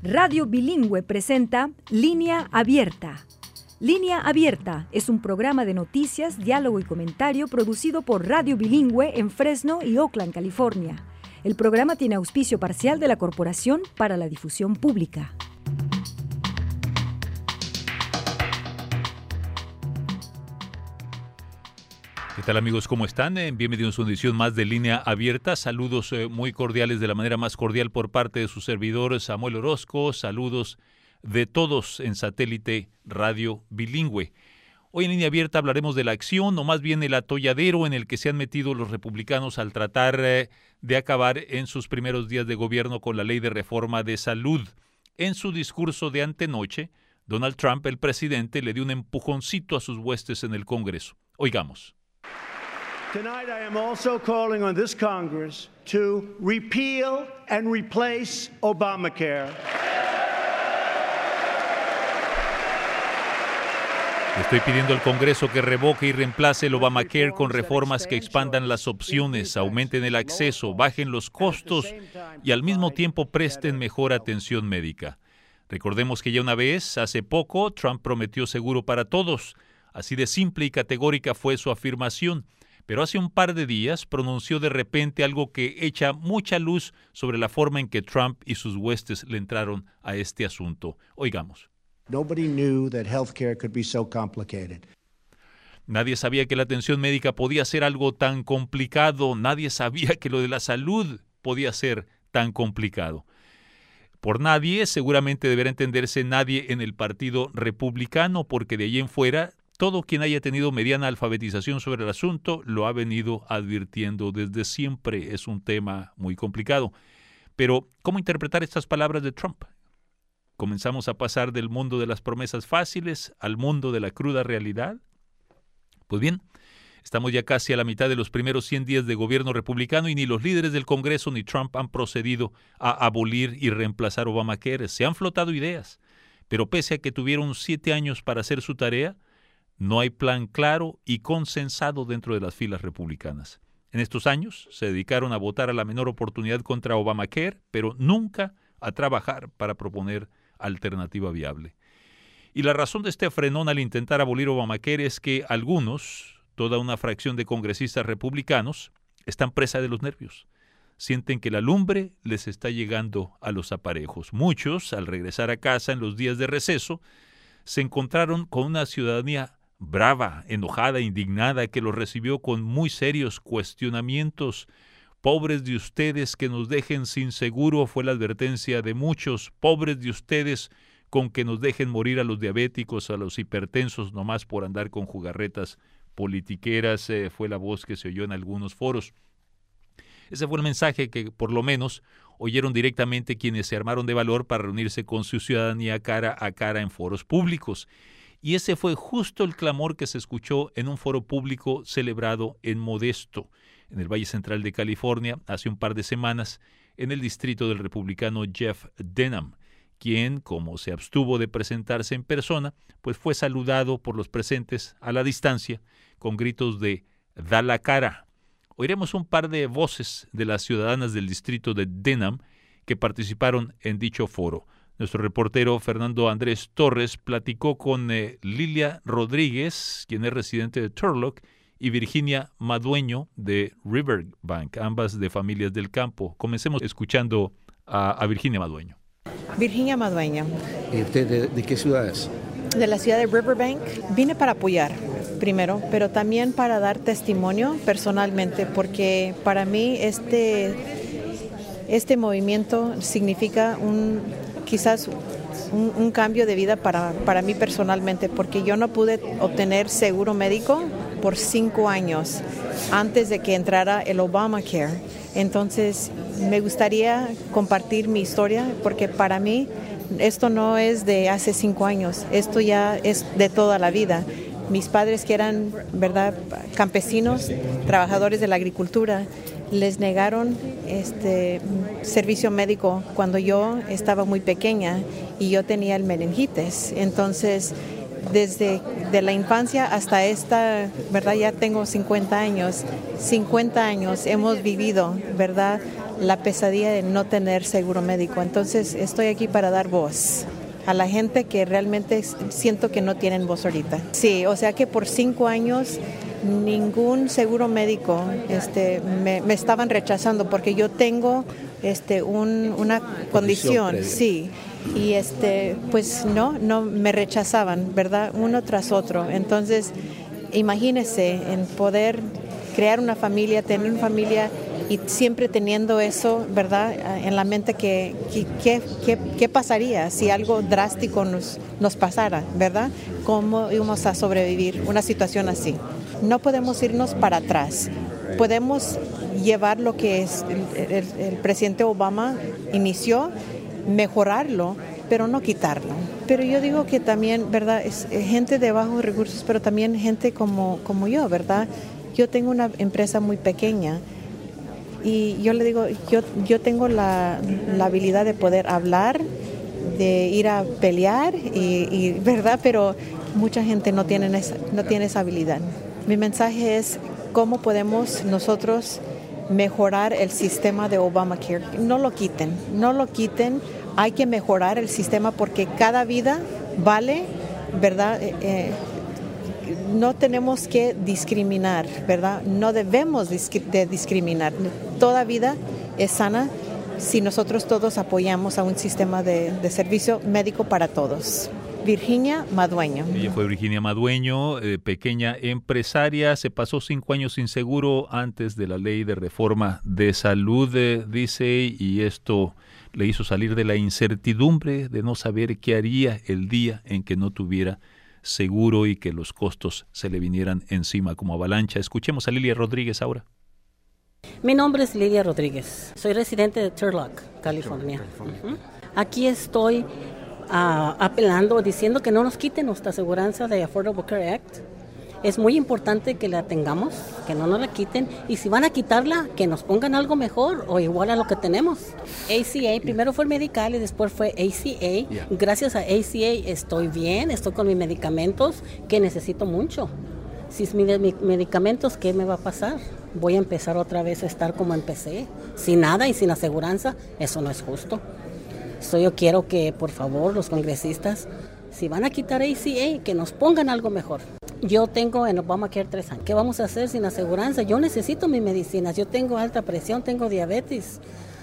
Radio Bilingüe presenta Línea Abierta. Línea Abierta es un programa de noticias, diálogo y comentario producido por Radio Bilingüe en Fresno y Oakland, California. El programa tiene auspicio parcial de la Corporación para la Difusión Pública. ¿Qué tal, amigos? ¿Cómo están? Bienvenidos a una edición más de Línea Abierta. Saludos muy cordiales, de la manera más cordial por parte de su servidor Samuel Orozco. Saludos de todos en Satélite Radio Bilingüe. Hoy en Línea Abierta hablaremos de la acción, o más bien el atolladero en el que se han metido los republicanos al tratar de acabar en sus primeros días de gobierno con la ley de reforma de salud. En su discurso de antenoche, Donald Trump, el presidente, le dio un empujoncito a sus huestes en el Congreso. Oigamos. Tonight I am also calling on this Congress to repeal and replace Obamacare. Estoy pidiendo al Congreso que revoque y reemplace el Obamacare con reformas que expandan las opciones, aumenten el acceso, bajen los costos y al mismo tiempo presten mejor atención médica. Recordemos que ya una vez, hace poco, Trump prometió seguro para todos. Así de simple y categórica fue su afirmación. Pero hace un par de días pronunció de repente algo que echa mucha luz sobre la forma en que Trump y sus huestes le entraron a este asunto. Oigamos. Nobody knew that healthcare could be so complicated. Nadie sabía que la atención médica podía ser algo tan complicado. Nadie sabía que lo de la salud podía ser tan complicado. Por nadie, seguramente deberá entenderse nadie en el Partido Republicano, porque de allí en fuera, todo quien haya tenido mediana alfabetización sobre el asunto lo ha venido advirtiendo desde siempre. Es un tema muy complicado. Pero, ¿cómo interpretar estas palabras de Trump? ¿Comenzamos a pasar del mundo de las promesas fáciles al mundo de la cruda realidad? Pues bien, estamos ya casi a la mitad de los primeros 100 días de gobierno republicano y ni los líderes del Congreso ni Trump han procedido a abolir y reemplazar Obamacare. Se han flotado ideas, pero pese a que tuvieron 7 años para hacer su tarea, no hay plan claro y consensado dentro de las filas republicanas. En estos años se dedicaron a votar a la menor oportunidad contra Obamacare, pero nunca a trabajar para proponer alternativa viable. Y la razón de este frenón al intentar abolir Obamacare es que algunos, toda una fracción de congresistas republicanos, están presa de los nervios. Sienten que la lumbre les está llegando a los aparejos. Muchos, al regresar a casa en los días de receso, se encontraron con una ciudadanía brava, enojada, indignada, que los recibió con muy serios cuestionamientos. Pobres de ustedes que nos dejen sin seguro, fue la advertencia de muchos. Pobres de ustedes con que nos dejen morir a los diabéticos, a los hipertensos, nomás por andar con jugarretas politiqueras, fue la voz que se oyó en algunos foros. Ese fue el mensaje que, por lo menos, oyeron directamente quienes se armaron de valor para reunirse con su ciudadanía cara a cara en foros públicos. Y ese fue justo el clamor que se escuchó en un foro público celebrado en Modesto, en el Valle Central de California, hace un par de semanas, en el distrito del republicano Jeff Denham, quien, como se abstuvo de presentarse en persona, pues fue saludado por los presentes a la distancia con gritos de «Da la cara». Oiremos un par de voces de las ciudadanas del distrito de Denham que participaron en dicho foro. Nuestro reportero Fernando Andrés Torres platicó con Lilia Rodríguez, quien es residente de Turlock, y Virginia Madueño de Riverbank, ambas de familias del campo. Comencemos escuchando a Virginia Madueño. Virginia Madueño. ¿Y usted de qué ciudad es? De la ciudad de Riverbank. Vine para apoyar primero, pero también para dar testimonio personalmente, porque para mí este movimiento significa quizás un cambio de vida para mí personalmente, porque yo no pude obtener seguro médico por 5 años antes de que entrara el Obamacare. Entonces, me gustaría compartir mi historia, porque para mí esto no es de hace 5 años, esto ya es de toda la vida. Mis padres, que eran, ¿verdad?, campesinos, trabajadores de la agricultura, les negaron servicio médico cuando yo estaba muy pequeña y yo tenía el meningitis. Entonces, desde de la infancia hasta esta, ¿verdad? Ya tengo 50 años. 50 años hemos vivido, ¿verdad?, la pesadilla de no tener seguro médico. Entonces estoy aquí para dar voz a la gente que realmente siento que no tienen voz ahorita. Sí, o sea que por 5 años ningún seguro médico me estaban rechazando porque yo tengo una condición, sí. Y pues no me rechazaban, ¿verdad? Uno tras otro. Entonces, imagínese en poder crear una familia, tener una familia y siempre teniendo eso, ¿verdad?, en la mente que qué pasaría si algo drástico nos pasara, ¿verdad? ¿Cómo íbamos a sobrevivir una situación así? No podemos irnos para atrás. Podemos llevar lo que el presidente Obama inició, mejorarlo, pero no quitarlo. Pero yo digo que también, ¿verdad?, es gente de bajos recursos, pero también gente como yo, ¿verdad? Yo tengo una empresa muy pequeña y yo le digo, yo tengo la habilidad de poder hablar, de ir a pelear, y ¿verdad? Pero mucha gente no tiene esa habilidad. Mi mensaje es cómo podemos nosotros mejorar el sistema de Obamacare. No lo quiten. Hay que mejorar el sistema porque cada vida vale, ¿verdad? No tenemos que discriminar, ¿verdad? No debemos de discriminar. Toda vida es sana si nosotros todos apoyamos a un sistema de servicio médico para todos. Virginia Madueño. Ella fue Virginia Madueño, pequeña empresaria. Se pasó 5 años sin seguro antes de la ley de reforma de salud, dice, y esto le hizo salir de la incertidumbre de no saber qué haría el día en que no tuviera seguro y que los costos se le vinieran encima como avalancha. Escuchemos a Lilia Rodríguez ahora. Mi nombre es Lilia Rodríguez. Soy residente de Turlock, California. Aquí estoy apelando, diciendo que no nos quiten nuestra aseguranza de Affordable Care Act. Es muy importante que la tengamos, que no nos la quiten, y si van a quitarla, que nos pongan algo mejor o igual a lo que tenemos. ACA, primero fue Medical y después fue ACA. Gracias a ACA estoy bien, estoy con mis medicamentos, que necesito mucho. Si es mis medicamentos, ¿qué me va a pasar? Voy a empezar otra vez a estar como empecé, sin nada y sin aseguranza. Eso no es justo. Yo quiero que, por favor, los congresistas, si van a quitar ACA, que nos pongan algo mejor. Yo tengo en Obamacare 3 años. ¿Qué vamos a hacer sin aseguranza? Yo necesito mis medicinas. Yo tengo alta presión, tengo diabetes.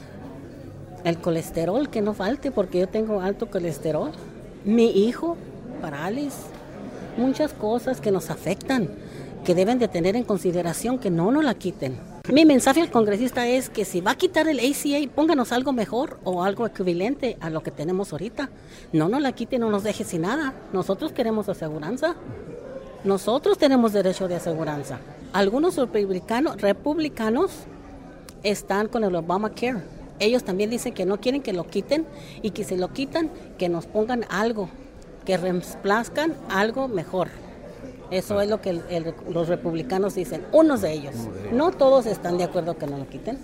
El colesterol, que no falte, porque yo tengo alto colesterol. Mi hijo, parálisis. Muchas cosas que nos afectan, que deben de tener en consideración, que no nos la quiten. Mi mensaje al congresista es que si va a quitar el ACA, pónganos algo mejor o algo equivalente a lo que tenemos ahorita. No nos la quiten, no nos deje sin nada. Nosotros queremos aseguranza. Nosotros tenemos derecho de aseguranza. Algunos republicanos están con el Obamacare. Ellos también dicen que no quieren que lo quiten y que si lo quitan, que nos pongan algo, que reemplazcan algo mejor. Eso es lo que los republicanos dicen, unos de ellos. No todos están de acuerdo que no lo quiten.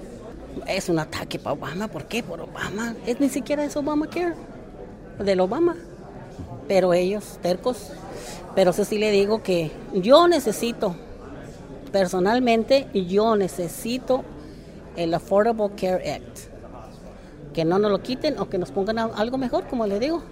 Es un ataque para Obama. ¿Por qué? Por Obama. Ni siquiera es Obamacare, del Obama. Pero ellos, tercos. Pero eso sí le digo que yo necesito, personalmente, yo necesito el Affordable Care Act. Que no nos lo quiten o que nos pongan algo mejor, como le digo.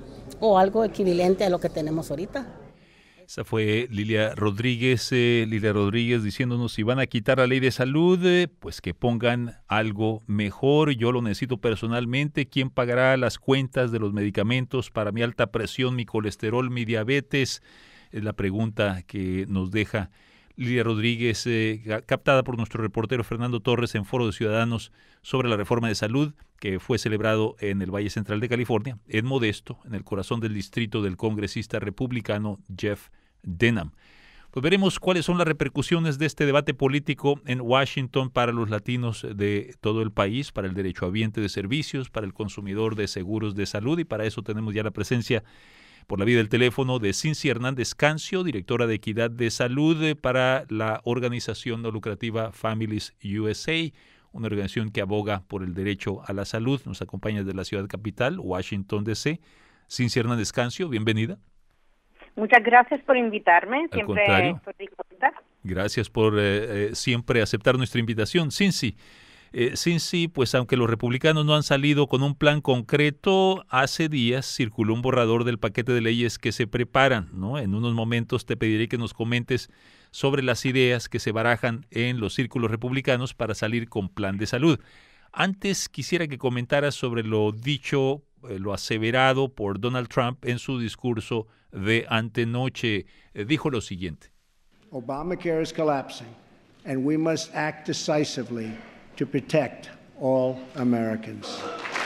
O algo equivalente a lo que tenemos ahorita. Esa fue Lilia Rodríguez diciéndonos si van a quitar la ley de salud, pues que pongan algo mejor. Yo lo necesito personalmente. ¿Quién pagará las cuentas de los medicamentos para mi alta presión, mi colesterol, mi diabetes? Es la pregunta que nos deja Lilia Rodríguez, captada por nuestro reportero Fernando Torres en Foro de Ciudadanos sobre la reforma de salud que fue celebrado en el Valle Central de California, en Modesto, en el corazón del distrito del congresista republicano Jeff Denham. Pues veremos cuáles son las repercusiones de este debate político en Washington para los latinos de todo el país, para el derechohabiente de servicios, para el consumidor de seguros de salud, y para eso tenemos ya la presencia por la vía del teléfono de Cincy Hernández Cancio, directora de Equidad de Salud para la organización no lucrativa Families USA, una organización que aboga por el derecho a la salud. Nos acompaña desde la ciudad capital, Washington, D.C. Cincy Hernández Cancio, bienvenida. Muchas gracias por invitarme. Al contrario. Estoy dispuesta. Gracias por siempre aceptar nuestra invitación. Cincy, pues aunque los republicanos no han salido con un plan concreto, hace días circuló un borrador del paquete de leyes que se preparan, ¿no? En unos momentos te pediré que nos comentes sobre las ideas que se barajan en los círculos republicanos para salir con plan de salud. Antes quisiera que comentaras sobre lo dicho, lo aseverado por Donald Trump en su discurso de antenoche. Dijo lo siguiente. Obamacare is collapsing, and we must act decisively to protect all Americans.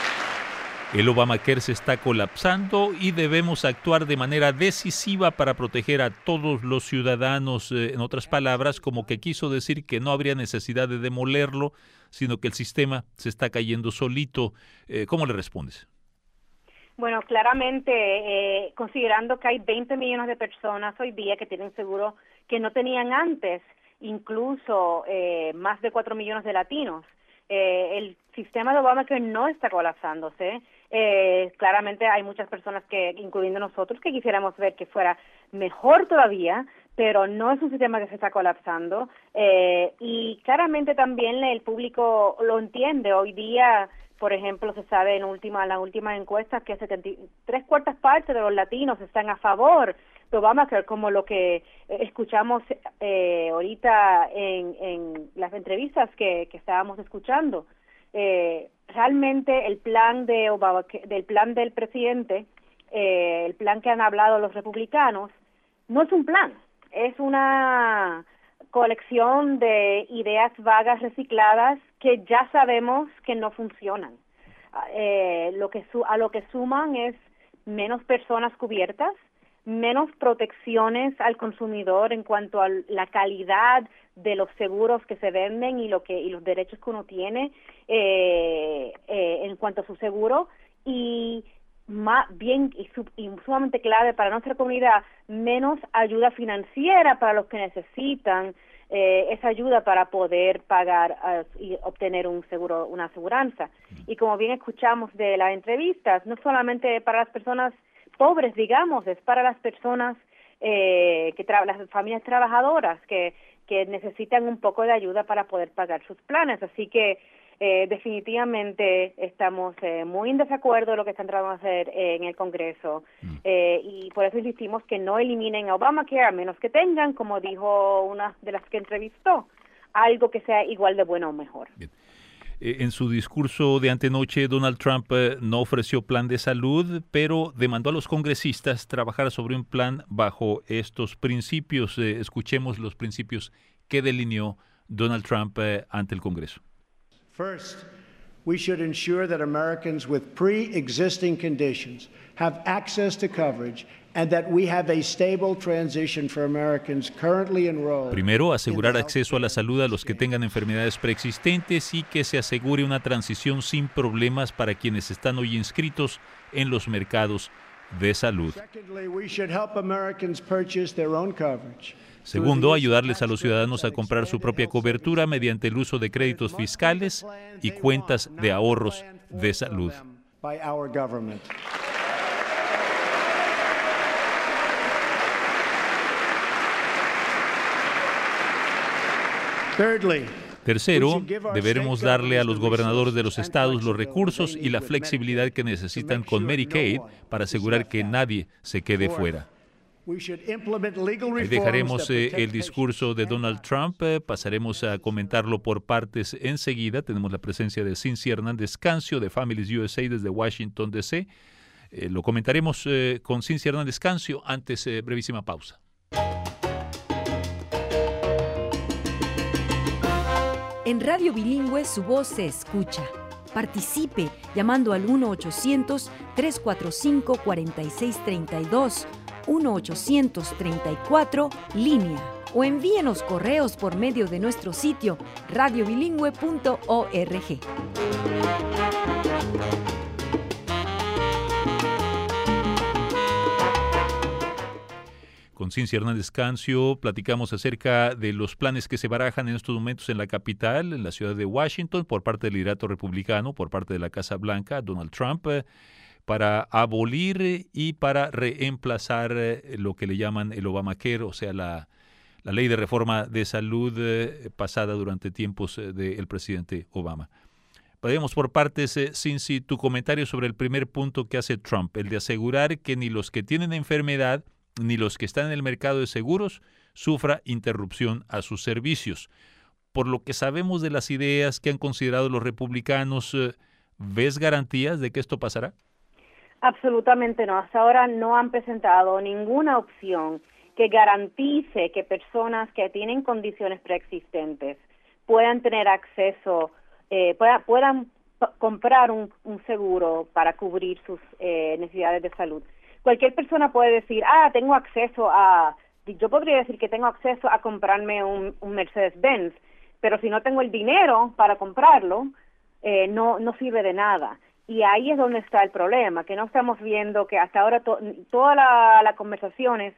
El Obamacare se está colapsando y debemos actuar de manera decisiva para proteger a todos los ciudadanos. En otras palabras, como que quiso decir que no habría necesidad de demolerlo, sino que el sistema se está cayendo solito. ¿Cómo le respondes? Bueno, claramente, considerando que hay 20 millones de personas hoy día que tienen seguro que no tenían antes, incluso más de 4 millones de latinos, el sistema de Obamacare no está colapsándose. Claramente hay muchas personas que, incluyendo nosotros, que quisiéramos ver que fuera mejor todavía, pero no es un sistema que se está colapsando. Y claramente también el público lo entiende. Hoy día, por ejemplo, se sabe en la última encuesta que 3/4 partes de los latinos están a favor de Obamacare, como lo que escuchamos ahorita en las entrevistas que estábamos escuchando. Realmente el plan de Obamacare, del plan del presidente, el plan que han hablado los republicanos, no es un plan, es una colección de ideas vagas recicladas que ya sabemos que no funcionan. A lo que suman es menos personas cubiertas, menos protecciones al consumidor en cuanto a la calidad de los seguros que se venden y los derechos que uno tiene en cuanto a su seguro, y sumamente clave para nuestra comunidad, menos ayuda financiera para los que necesitan esa ayuda para poder pagar y obtener un seguro, una aseguranza. Y como bien escuchamos de las entrevistas, no solamente para las personas pobres, digamos, es para las personas las familias trabajadoras que necesitan un poco de ayuda para poder pagar sus planes. Así que definitivamente estamos muy en desacuerdo de lo que están tratando de hacer en el Congreso, y por eso insistimos que no eliminen a Obamacare, a menos que tengan, como dijo una de las que entrevistó, algo que sea igual de bueno o mejor. Bien. En su discurso de antenoche, Donald Trump no ofreció plan de salud, pero demandó a los congresistas trabajar sobre un plan bajo estos principios. Escuchemos los principios que delineó Donald Trump ante el Congreso. First, we should ensure that Americans with pre-existing conditions have access to coverage and that we have a stable transition for Americans currently enrolled. Primero, asegurar acceso a la salud a los que tengan enfermedades preexistentes y que se asegure una transición sin problemas para quienes están hoy inscritos en los mercados de salud. Secondly, we should help Americans purchase their own coverage. Segundo, ayudarles a los ciudadanos a comprar su propia cobertura mediante el uso de créditos fiscales y cuentas de ahorros de salud. Tercero, deberemos darle a los gobernadores de los estados los recursos y la flexibilidad que necesitan con Medicaid para asegurar que nadie se quede fuera. Ahí dejaremos el discurso de Donald Trump, pasaremos a comentarlo por partes enseguida. Tenemos la presencia de Cincy Hernández Cancio de Families USA desde Washington, D.C. Lo comentaremos con Cincy Hernández Cancio, antes brevísima pausa. En Radio Bilingüe su voz se escucha. Participe llamando al 1-800-345-4632, 1-834-LÍNEA, o envíenos correos por medio de nuestro sitio radiobilingüe.org. Con Cincy Hernández Cancio platicamos acerca de los planes que se barajan en estos momentos en la capital, en la ciudad de Washington, por parte del liderato republicano, por parte de la Casa Blanca, Donald Trump, para abolir y para reemplazar lo que le llaman el Obamacare, o sea, la ley de reforma de salud pasada durante tiempos del presidente Obama. Vayamos por partes, Cincy, tu comentario sobre el primer punto que hace Trump, el de asegurar que ni los que tienen enfermedad ni los que están en el mercado de seguros sufra interrupción a sus servicios. Por lo que sabemos de las ideas que han considerado los republicanos, ¿ves garantías de que esto pasará? Absolutamente no. Hasta ahora no han presentado ninguna opción que garantice que personas que tienen condiciones preexistentes puedan tener acceso, puedan comprar un seguro para cubrir sus necesidades de salud. Cualquier persona puede decir, tengo acceso yo podría decir que tengo acceso a comprarme un Mercedes-Benz, pero si no tengo el dinero para comprarlo, no sirve de nada. Y ahí es donde está el problema, que no estamos viendo que hasta ahora todas las conversaciones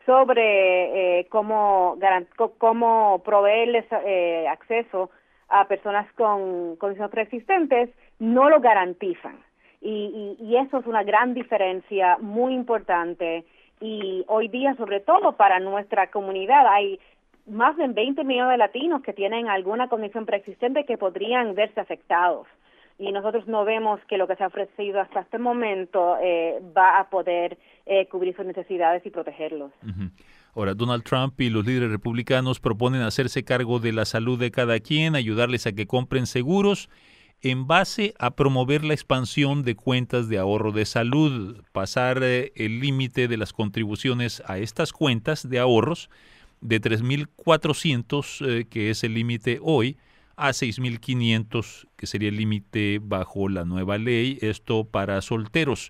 sobre cómo proveerles acceso a personas con condiciones preexistentes no lo garantizan. Y eso es una gran diferencia muy importante. Y hoy día, sobre todo para nuestra comunidad, hay más de 20 millones de latinos que tienen alguna condición preexistente que podrían verse afectados. Y nosotros no vemos que lo que se ha ofrecido hasta este momento va a poder cubrir sus necesidades y protegerlos. Uh-huh. Ahora, Donald Trump y los líderes republicanos proponen hacerse cargo de la salud de cada quien, ayudarles a que compren seguros en base a promover la expansión de cuentas de ahorro de salud, pasar el límite de las contribuciones a estas cuentas de ahorros de $3,400, que es el límite hoy, a $6,500, que sería el límite bajo la nueva ley, esto para solteros.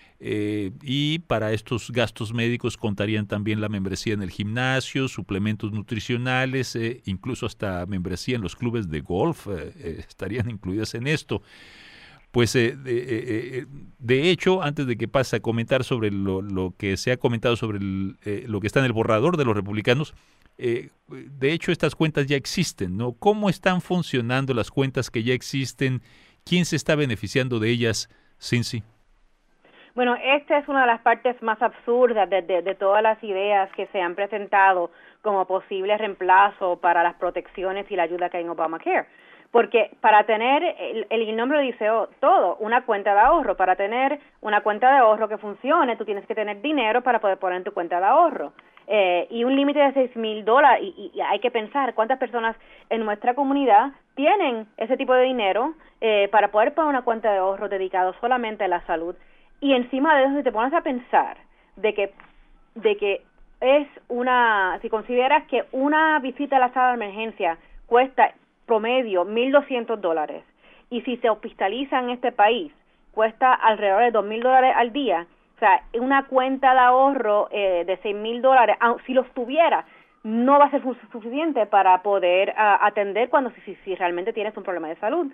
Y para estos gastos médicos contarían también la membresía en el gimnasio, suplementos nutricionales, incluso hasta membresía en los clubes de golf estarían incluidas en esto. Pues de hecho, antes de que pase a comentar sobre lo que se ha comentado sobre lo que está en el borrador de los republicanos, de hecho estas cuentas ya existen, ¿no? ¿Cómo están funcionando las cuentas que ya existen? ¿Quién se está beneficiando de ellas, Cincy? Bueno, esta es una de las partes más absurdas de todas las ideas que se han presentado como posible reemplazo para las protecciones y la ayuda que hay en Obamacare. Porque para tener, el nombre dice todo, una cuenta de ahorro. Para tener una cuenta de ahorro que funcione, tú tienes que tener dinero para poder poner en tu cuenta de ahorro. Y un límite de $6,000, y hay que pensar cuántas personas en nuestra comunidad tienen ese tipo de dinero para poder poner una cuenta de ahorro dedicado solamente a la salud. Y encima de eso, si te pones a pensar de que es si consideras que una visita a la sala de emergencia cuesta promedio $1,200, y si se hospitaliza en este país cuesta alrededor de $2,000 al día, o sea, una cuenta de ahorro de $6,000, si los tuviera, no va a ser suficiente para poder atender si realmente tienes un problema de salud.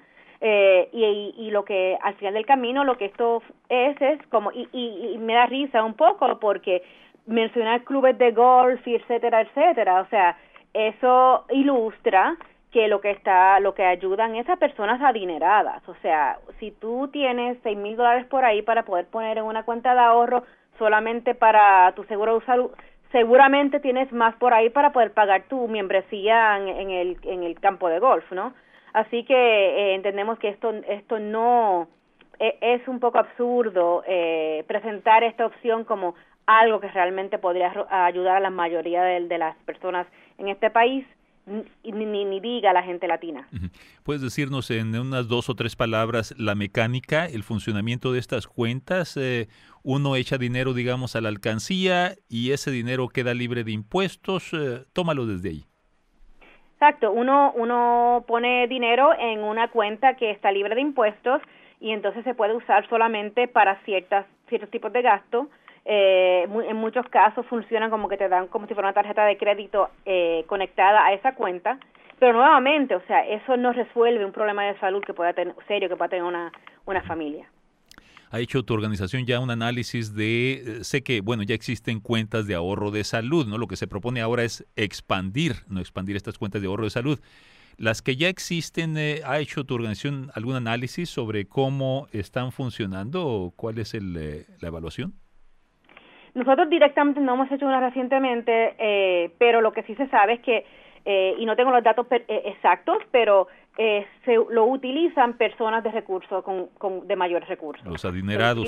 Y lo que al final del camino lo que esto es como y me da risa un poco porque mencionar clubes de golf y etcétera, o sea, eso ilustra que lo que ayudan es a personas adineradas. O sea, si tú tienes $6,000 por ahí para poder poner en una cuenta de ahorro solamente para tu seguro de salud, seguramente tienes más por ahí para poder pagar tu membresía en el campo de golf, ¿no? Así que entendemos que esto no es un poco absurdo presentar esta opción como algo que realmente podría ayudar a la mayoría de las personas en este país, ni diga a la gente latina. ¿Puedes decirnos en unas 2 o 3 palabras la mecánica, el funcionamiento de estas cuentas? Uno echa dinero, digamos, a la alcancía y ese dinero queda libre de impuestos. Tómalo desde ahí. Exacto, uno pone dinero en una cuenta que está libre de impuestos y entonces se puede usar solamente para ciertos tipos de gasto. En muchos casos funcionan como que te dan como si fuera una tarjeta de crédito conectada a esa cuenta, pero nuevamente, o sea, eso no resuelve un problema de salud que pueda tener una familia. ¿Ha hecho tu organización ya un análisis sé que, ya existen cuentas de ahorro de salud, ¿no? Lo que se propone ahora es expandir estas cuentas de ahorro de salud. Las que ya existen, ¿ha hecho tu organización algún análisis sobre cómo están funcionando o cuál es la evaluación? Nosotros directamente no hemos hecho una recientemente, pero lo que sí se sabe es que, y no tengo los datos exactos, pero lo utilizan personas de recursos de mayores recursos. Los adinerados.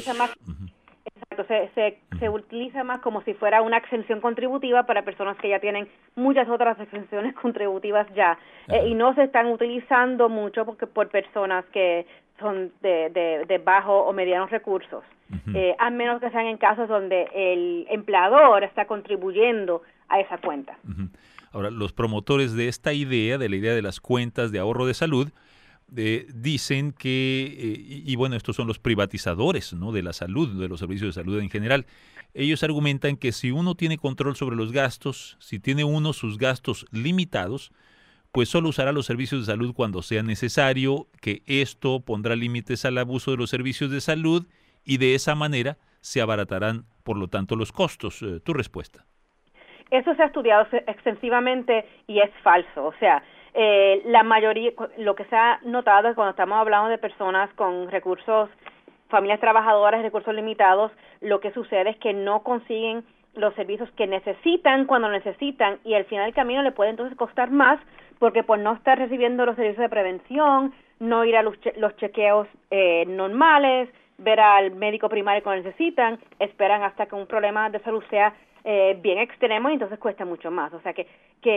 Se utiliza más como si fuera una exención contributiva para personas que ya tienen muchas otras exenciones contributivas ya, y no se están utilizando mucho por personas que son de bajo o medianos recursos, a menos que sean en casos donde el empleador está contribuyendo a esa cuenta. Ahora, los promotores de esta idea, de la idea de las cuentas de ahorro de salud, dicen que, y bueno, estos son los privatizadores, ¿no?, de la salud, de los servicios de salud en general. Ellos argumentan que si uno tiene control sobre los gastos, si tiene uno sus gastos limitados, pues solo usará los servicios de salud cuando sea necesario, que esto pondrá límites al abuso de los servicios de salud y de esa manera se abaratarán, por lo tanto, los costos. ¿Tu respuesta? Eso se ha estudiado extensivamente y es falso. O sea, la mayoría, lo que se ha notado es cuando estamos hablando de personas con recursos, familias trabajadoras, recursos limitados, lo que sucede es que no consiguen los servicios que necesitan cuando necesitan, y al final del camino le puede entonces costar más porque por no estar recibiendo los servicios de prevención, no ir a los chequeos normales, ver al médico primario cuando necesitan, esperan hasta que un problema de salud sea bien extremo y entonces cuesta mucho más. O sea que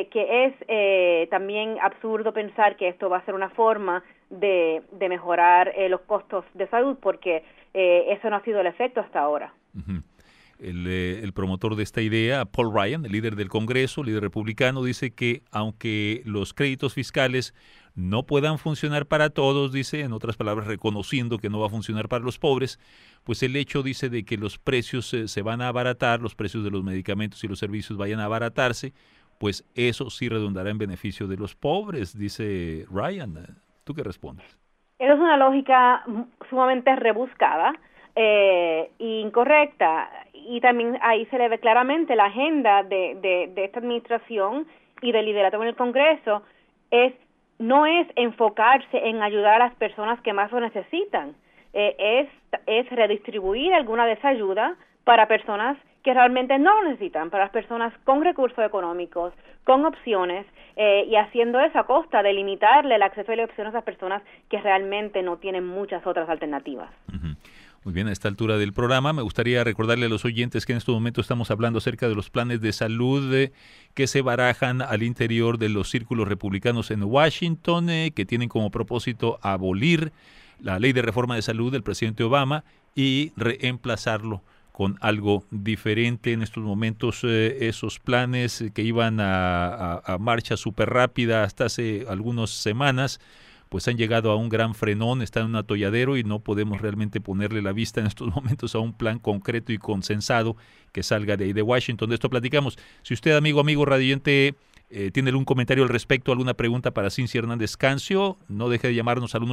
es también absurdo pensar que esto va a ser una forma de mejorar los costos de salud, porque eso no ha sido el efecto hasta ahora. Uh-huh. El promotor de esta idea, Paul Ryan, el líder del Congreso, líder republicano, dice que aunque los créditos fiscales no puedan funcionar para todos, dice, en otras palabras, reconociendo que no va a funcionar para los pobres, pues el hecho, dice, de que los precios se van a abaratar, los precios de los medicamentos y los servicios vayan a abaratarse, pues eso sí redundará en beneficio de los pobres, dice Ryan. ¿Tú qué respondes? Eso es una lógica sumamente rebuscada e incorrecta, y también ahí se le ve claramente la agenda de esta administración y del liderato en el Congreso no es enfocarse en ayudar a las personas que más lo necesitan, es redistribuir alguna de esa ayuda para personas que realmente no lo necesitan, para las personas con recursos económicos, con opciones, y haciendo eso a costa de limitarle el acceso y las opciones a las personas que realmente no tienen muchas otras alternativas. Uh-huh. Muy bien, a esta altura del programa me gustaría recordarle a los oyentes que en este momento estamos hablando acerca de los planes de salud que se barajan al interior de los círculos republicanos en Washington, que tienen como propósito abolir la ley de reforma de salud del presidente Obama y reemplazarlo con algo diferente. En estos momentos esos planes que iban a marcha súper rápida hasta hace algunas semanas, pues han llegado a un gran frenón, están en un atolladero y no podemos realmente ponerle la vista en estos momentos a un plan concreto y consensado que salga de ahí de Washington. De esto platicamos. Si usted, amigo radioyente, tiene algún comentario al respecto, alguna pregunta para Cincy Hernández Cancio, no deje de llamarnos al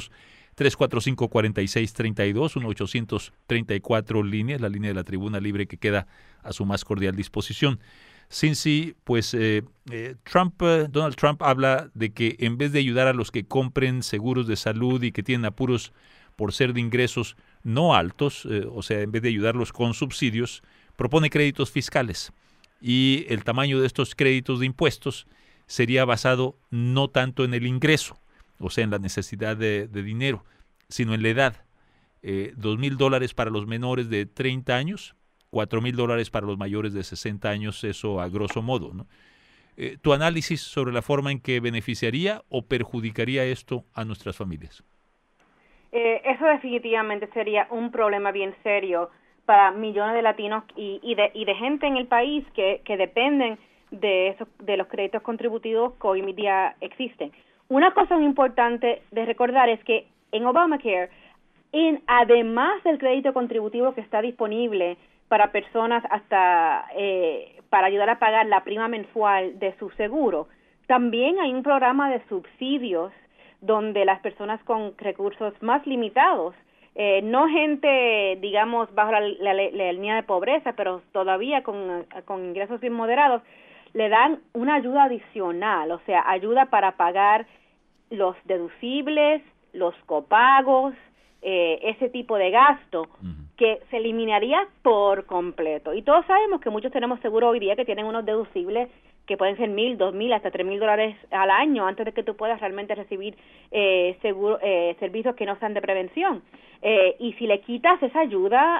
1-800-345-4632, 1-834 líneas, la línea de la tribuna libre que queda a su más cordial disposición. Cincy, pues Donald Trump habla de que en vez de ayudar a los que compren seguros de salud y que tienen apuros por ser de ingresos no altos, o sea, en vez de ayudarlos con subsidios, propone créditos fiscales. Y el tamaño de estos créditos de impuestos sería basado no tanto en el ingreso, o sea, en la necesidad de dinero, sino en la edad. $2,000 para los menores de 30 años, $4,000 para los mayores de 60 años, eso a grosso modo, ¿no? ¿Tu análisis sobre la forma en que beneficiaría o perjudicaría esto a nuestras familias? Eso definitivamente sería un problema bien serio para millones de latinos y de gente en el país que dependen de los créditos contributivos que hoy en día existen. Una cosa muy importante de recordar es que en Obamacare, además del crédito contributivo que está disponible para personas hasta para ayudar a pagar la prima mensual de su seguro, también hay un programa de subsidios donde las personas con recursos más limitados, no gente, digamos, bajo la línea de pobreza, pero todavía con ingresos bien moderados, le dan una ayuda adicional, o sea, ayuda para pagar los deducibles, los copagos, ese tipo de gasto, que se eliminaría por completo. Y todos sabemos que muchos tenemos seguro hoy día que tienen unos deducibles que pueden ser $1,000, $2,000, hasta $3,000 al año antes de que tú puedas realmente recibir servicios que no sean de prevención. Y si le quitas esa ayuda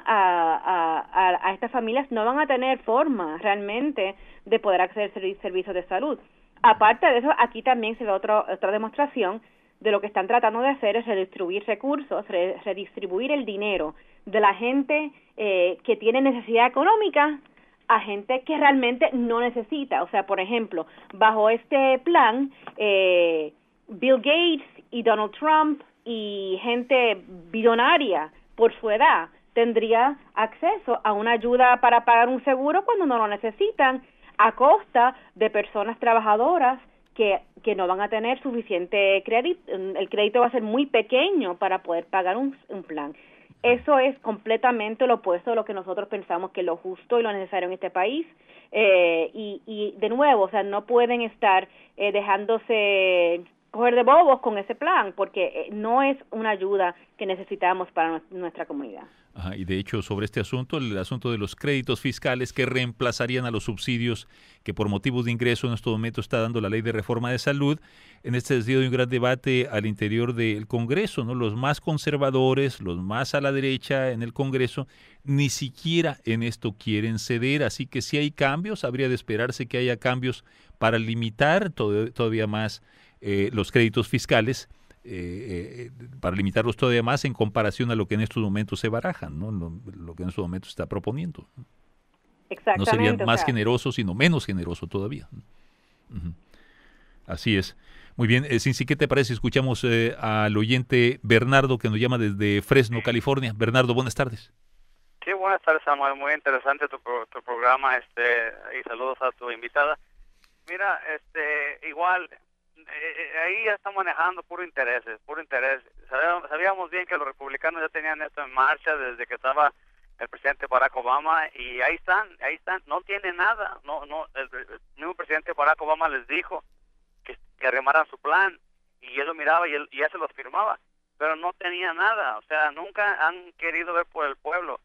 a estas familias, no van a tener forma realmente de poder acceder a servicios de salud. Aparte de eso, aquí también se ve otra demostración de lo que están tratando de hacer es redistribuir recursos, redistribuir el dinero de la gente que tiene necesidad económica a gente que realmente no necesita. O sea, por ejemplo, bajo este plan, Bill Gates y Donald Trump y gente billonaria por su edad tendría acceso a una ayuda para pagar un seguro cuando no lo necesitan, a costa de personas trabajadoras que no van a tener suficiente crédito. El crédito va a ser muy pequeño para poder pagar un plan. Eso es completamente lo opuesto a lo que nosotros pensamos que es lo justo y lo necesario en este país. Y de nuevo, o sea, no pueden estar dejándose coger de bobos con ese plan, porque no es una ayuda que necesitamos para nuestra comunidad. Ajá, y de hecho, sobre este asunto, el asunto de los créditos fiscales que reemplazarían a los subsidios que por motivos de ingreso en este momento está dando la ley de reforma de salud, en este sentido hay un gran debate al interior del Congreso, ¿no? Los más conservadores, los más a la derecha en el Congreso, ni siquiera en esto quieren ceder, así que si hay cambios, habría de esperarse que haya cambios para limitar todavía más los créditos fiscales, para limitarlos todavía más en comparación a lo que en estos momentos se barajan, ¿no? Lo que en estos momentos está proponiendo. Exactamente. No serían más generosos, sino menos generoso todavía. Así es. Muy bien, Cincy, ¿qué te parece? Escuchamos al oyente Bernardo, que nos llama desde Fresno, California. Bernardo, buenas tardes. Sí, buenas tardes, Samuel. Muy interesante tu programa, y saludos a tu invitada. Mira, igual, ahí ya están manejando puro interés. Sabíamos bien que los republicanos ya tenían esto en marcha desde que estaba el presidente Barack Obama, y ahí están, no tiene nada. El mismo presidente Barack Obama les dijo que arremaran su plan, y él lo miraba y ya se los firmaba, pero no tenía nada. O sea, nunca han querido ver por el pueblo.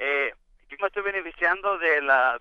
Yo me estoy beneficiando de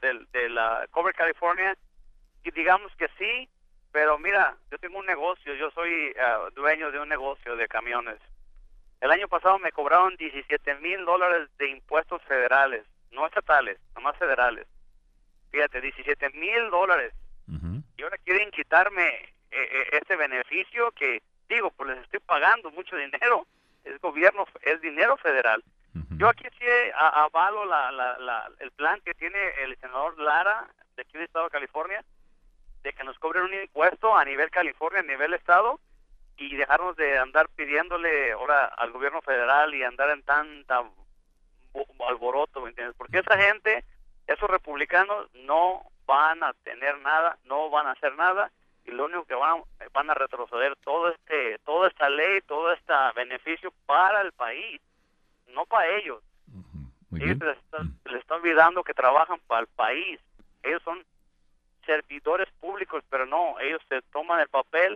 la Cover California, y digamos que sí, pero mira, yo tengo un negocio, yo soy dueño de un negocio de camiones. El año pasado me cobraron $17,000 de impuestos federales, no estatales, nomás federales. Fíjate, $17,000. Y ahora quieren quitarme este beneficio que, digo, pues les estoy pagando mucho dinero, es gobierno, es dinero federal. Yo aquí sí avalo el plan que tiene el senador Lara de aquí del estado de California, de que nos cobren un impuesto a nivel California, a nivel estado, y dejarnos de andar pidiéndole ahora al gobierno federal y andar en tanta alboroto, ¿me entiendes? Porque esa gente, esos republicanos, no van a tener nada, no van a hacer nada, y lo único que van a retroceder toda esta ley, todo este beneficio para el país, no para ellos. Ellos les están olvidando que trabajan para el país. Ellos son servidores públicos, pero no, ellos se toman el papel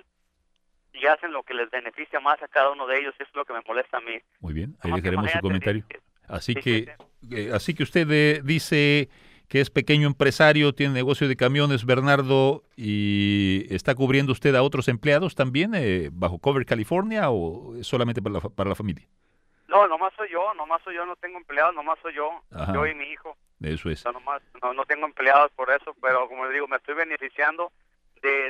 y hacen lo que les beneficia más a cada uno de ellos. Eso es lo que me molesta a mí. Muy bien, ahí dejaremos su comentario. Así que usted dice que es pequeño empresario, tiene negocio de camiones, Bernardo, y ¿está cubriendo usted a otros empleados también bajo Cover California, o solamente para la familia? No, nomás soy yo, no tengo empleados, nomás soy yo, Ajá. Yo y mi hijo. Eso es. No tengo empleados por eso, pero como les digo, me estoy beneficiando de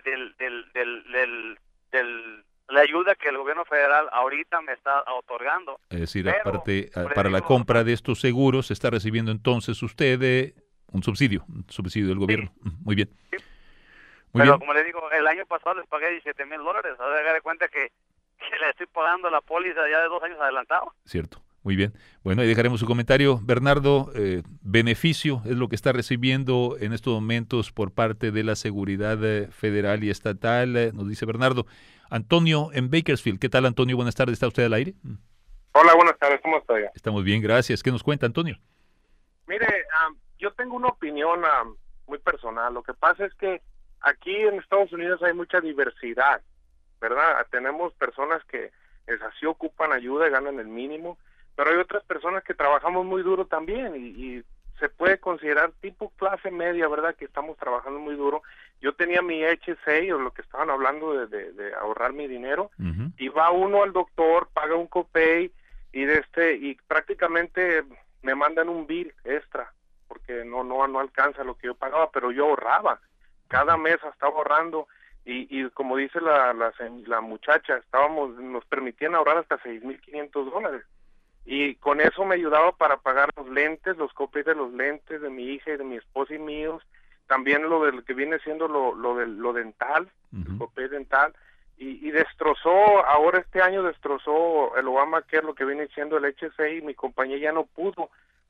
la ayuda que el gobierno federal ahorita me está otorgando. Es decir, aparte, para la compra de estos seguros, está recibiendo entonces usted un subsidio del gobierno. Sí. Muy bien. Sí. Pero bien. Como le digo, el año pasado les pagué $17,000. Ahora de cuenta que le estoy pagando la póliza ya de 2 años adelantado. Cierto. Muy bien. Bueno, ahí dejaremos su comentario. Bernardo, beneficio es lo que está recibiendo en estos momentos por parte de la seguridad federal y estatal, nos dice Bernardo. Antonio en Bakersfield. ¿Qué tal, Antonio? Buenas tardes. ¿Está usted al aire? Hola, buenas tardes. ¿Cómo está? Estamos bien, gracias. ¿Qué nos cuenta, Antonio? Mire, yo tengo una opinión muy personal. Lo que pasa es que aquí en Estados Unidos hay mucha diversidad, ¿verdad? Tenemos personas que así ocupan ayuda y ganan el mínimo, pero hay otras personas que trabajamos muy duro también y se puede considerar tipo clase media, ¿verdad? Que estamos trabajando muy duro. Yo tenía mi HSA, o lo que estaban hablando de ahorrar mi dinero, y va uno al doctor, paga un copay y prácticamente me mandan un bill extra porque no alcanza lo que yo pagaba, pero yo ahorraba. Cada mes estaba ahorrando y como dice la muchacha, nos permitían ahorrar hasta $6,500. Y con eso me ayudaba para pagar los lentes, los copies de los lentes de mi hija y de mi esposa y míos, también lo del que viene siendo lo dental, el copay dental, y destrozó, ahora este año destrozó el Obamacare, lo que viene siendo el HSA, y mi compañía ya no pudo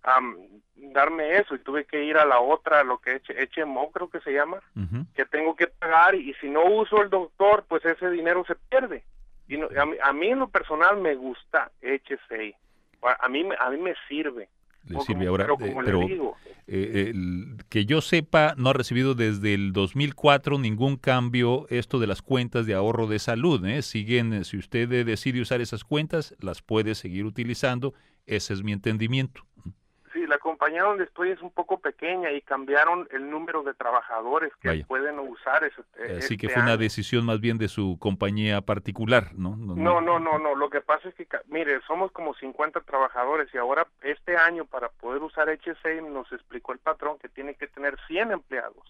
darme eso, y tuve que ir a la otra, lo que es HMO, creo que se llama, que tengo que pagar, y si no uso el doctor, pues ese dinero se pierde. Y a mí en lo personal me gusta HSA. A mí me sirve. Le sirve ahora, pero le digo, que yo sepa, no ha recibido desde el 2004 ningún cambio esto de las cuentas de ahorro de salud. Siguen, si usted decide usar esas cuentas, las puede seguir utilizando. Ese es mi entendimiento. Sí, la compañía donde estoy es un poco pequeña y cambiaron el número de trabajadores que pueden usar eso. Así que fue una decisión más bien de su compañía particular, ¿no? No. Lo que pasa es que, mire, somos como 50 trabajadores y ahora este año para poder usar HSA nos explicó el patrón que tiene que tener 100 empleados.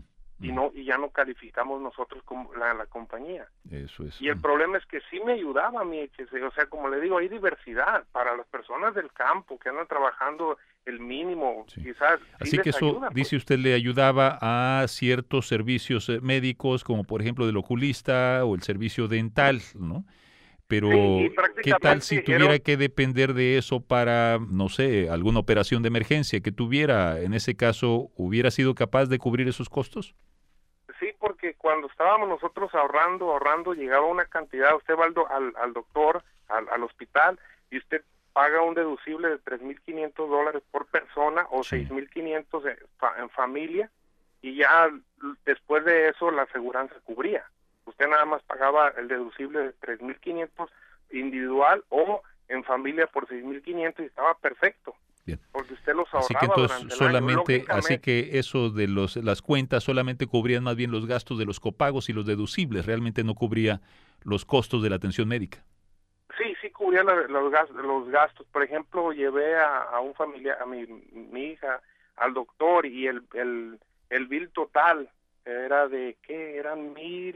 Y ya no calificamos nosotros como la compañía. Eso es. Y el problema es que sí me ayudaba a mi HSA, o sea, como le digo, hay diversidad para las personas del campo que andan trabajando el mínimo, quizás. Así que eso, ayuda, dice usted, le ayudaba a ciertos servicios médicos, como por ejemplo del oculista o el servicio dental, ¿no? Pero, ¿qué tal si tuviera que depender de eso para, no sé, alguna operación de emergencia que tuviera? En ese caso, ¿hubiera sido capaz de cubrir esos costos? Sí, porque cuando estábamos nosotros ahorrando, llegaba una cantidad, usted va al doctor, al hospital, y usted paga un deducible de $3,500 por persona o $6,500 en familia, y ya después de eso la aseguranza cubría. Usted nada más pagaba el deducible de $3,500 individual o en familia por $6,500 y estaba perfecto. Bien. Porque usted los ahorraba. Así que entonces durante el solamente, año, así que eso de las cuentas solamente cubrían más bien los gastos de los copagos y los deducibles, realmente no cubría los costos de la atención médica. Sí cubría los gastos. Por ejemplo, llevé a un familiar, a mi hija, al doctor, y el bill total era de, ¿qué? Eran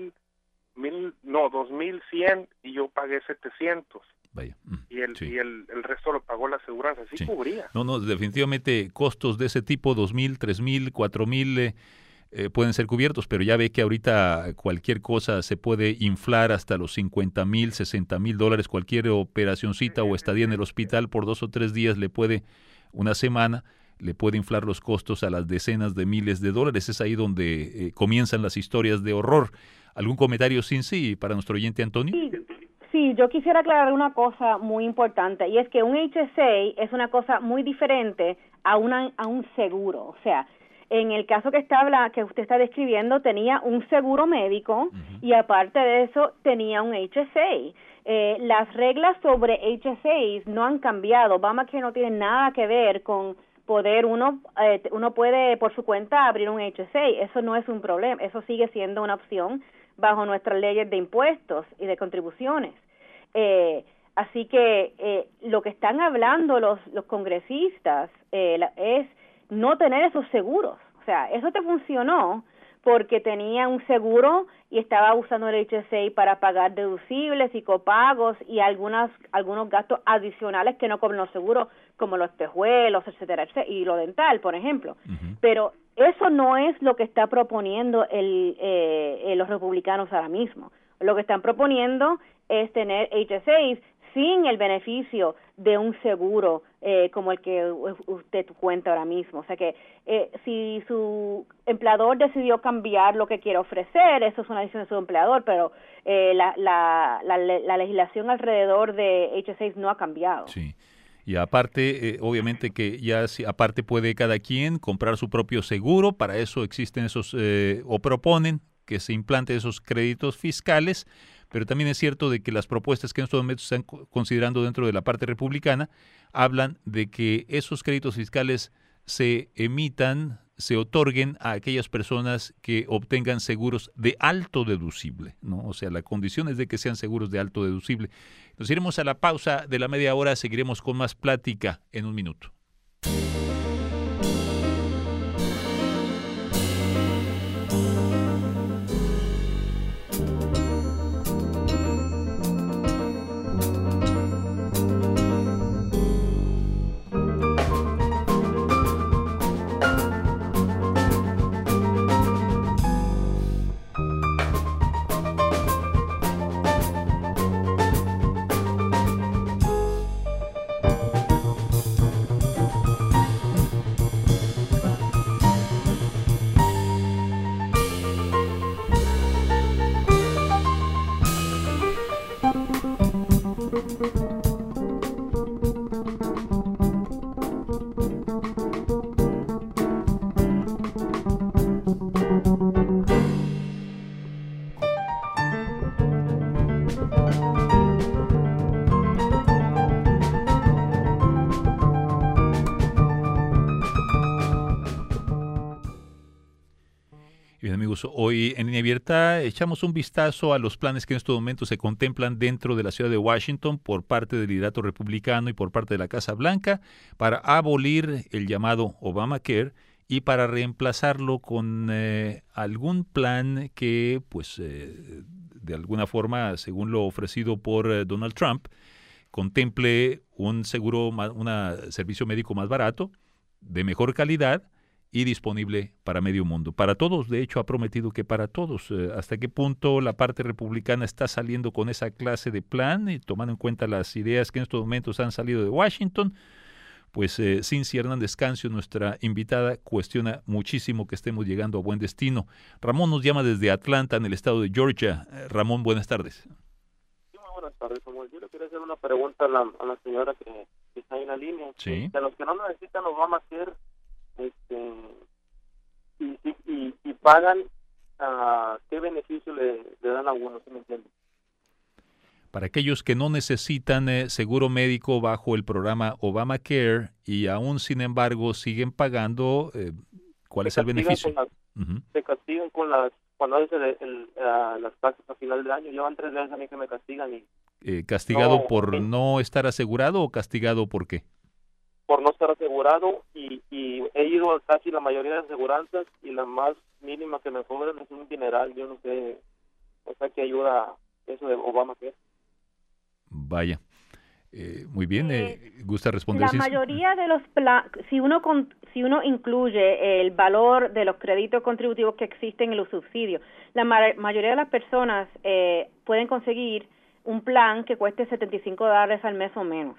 2,100 y yo pagué 700. Vaya. Y el resto lo pagó la aseguranza. Sí cubría. No, definitivamente costos de ese tipo, 2,000, 3,000, 4,000 pueden ser cubiertos, pero ya ve que ahorita cualquier cosa se puede inflar hasta los 50,000, 60,000 dólares, cualquier operacioncita o estadía en el hospital por 2 o 3 días una semana, le puede inflar los costos a las decenas de miles de dólares. Es ahí donde comienzan las historias de horror. ¿Algún comentario, Cincy, para nuestro oyente Antonio? Sí, yo quisiera aclarar una cosa muy importante, y es que un HSA es una cosa muy diferente a un seguro. O sea, en el caso que usted está describiendo, tenía un seguro médico y aparte de eso tenía un HSA. Las reglas sobre HSAs no han cambiado. Obamacare no tiene nada que ver con poder uno puede por su cuenta abrir un HSA. Eso no es un problema. Eso sigue siendo una opción bajo nuestras leyes de impuestos y de contribuciones. Así que lo que están hablando los congresistas es no tener esos seguros. O sea, eso te funcionó porque tenía un seguro y estaba usando el HSA para pagar deducibles y copagos y algunos gastos adicionales que no cobran los seguros, como los tejuelos, etcétera, y lo dental, por ejemplo. Pero eso no es lo que está proponiendo los republicanos ahora mismo. Lo que están proponiendo es tener HSAs sin el beneficio de un seguro como el que usted cuenta ahora mismo. O sea que si su empleador decidió cambiar lo que quiere ofrecer, eso es una decisión de su empleador, pero la legislación alrededor de HSAs no ha cambiado. Sí. Y aparte, obviamente que aparte puede cada quien comprar su propio seguro, para eso existen esos, o proponen que se implanten esos créditos fiscales, pero también es cierto de que las propuestas que en estos momentos se están considerando dentro de la parte republicana hablan de que esos créditos fiscales se emitan, se otorguen a aquellas personas que obtengan seguros de alto deducible, ¿no? O sea, la condición es de que sean seguros de alto deducible. Nos iremos a la pausa de la media hora, seguiremos con más plática en un minuto. Bien, amigos, hoy en Línea Abierta echamos un vistazo a los planes que en estos momentos se contemplan dentro de la ciudad de Washington por parte del liderato republicano y por parte de la Casa Blanca para abolir el llamado Obamacare y para reemplazarlo con algún plan que, pues, de alguna forma, según lo ofrecido por Donald Trump, contemple un seguro, un servicio médico más barato, de mejor calidad, y disponible para medio mundo. Para todos, de hecho, ha prometido que para todos. ¿Hasta qué punto la parte republicana está saliendo con esa clase de plan y tomando en cuenta las ideas que en estos momentos han salido de Washington? Pues Cincy Hernández Cancio, nuestra invitada, cuestiona muchísimo que estemos llegando a buen destino. Ramón nos llama desde Atlanta, en el estado de Georgia. Ramón, buenas tardes. Sí, muy buenas tardes, Samuel. Yo le quería hacer una pregunta a la señora que está en la línea. Sí. De los que no necesitan Obamacare, y pagan, ¿qué beneficio le dan a uno? ¿Sí me entiende? Para aquellos que no necesitan seguro médico bajo el programa Obamacare y aún, sin embargo, siguen pagando, ¿cuál es el beneficio? Se castigan con cuando hacen las taxas a final de año. Llevan 3 veces a mí que me castigan. ¿Castigado por no estar asegurado o castigado por qué? Por no estar asegurado, y he ido a casi la mayoría de aseguranzas y la más mínima que me cobran es un dineral. Yo no sé, o sea, que ayuda eso de Obamacare. Vaya, muy bien, ¿gusta responder? La mayoría de los si uno incluye el valor de los créditos contributivos que existen en los subsidios, la mayoría de las personas pueden conseguir un plan que cueste $75 al mes o menos.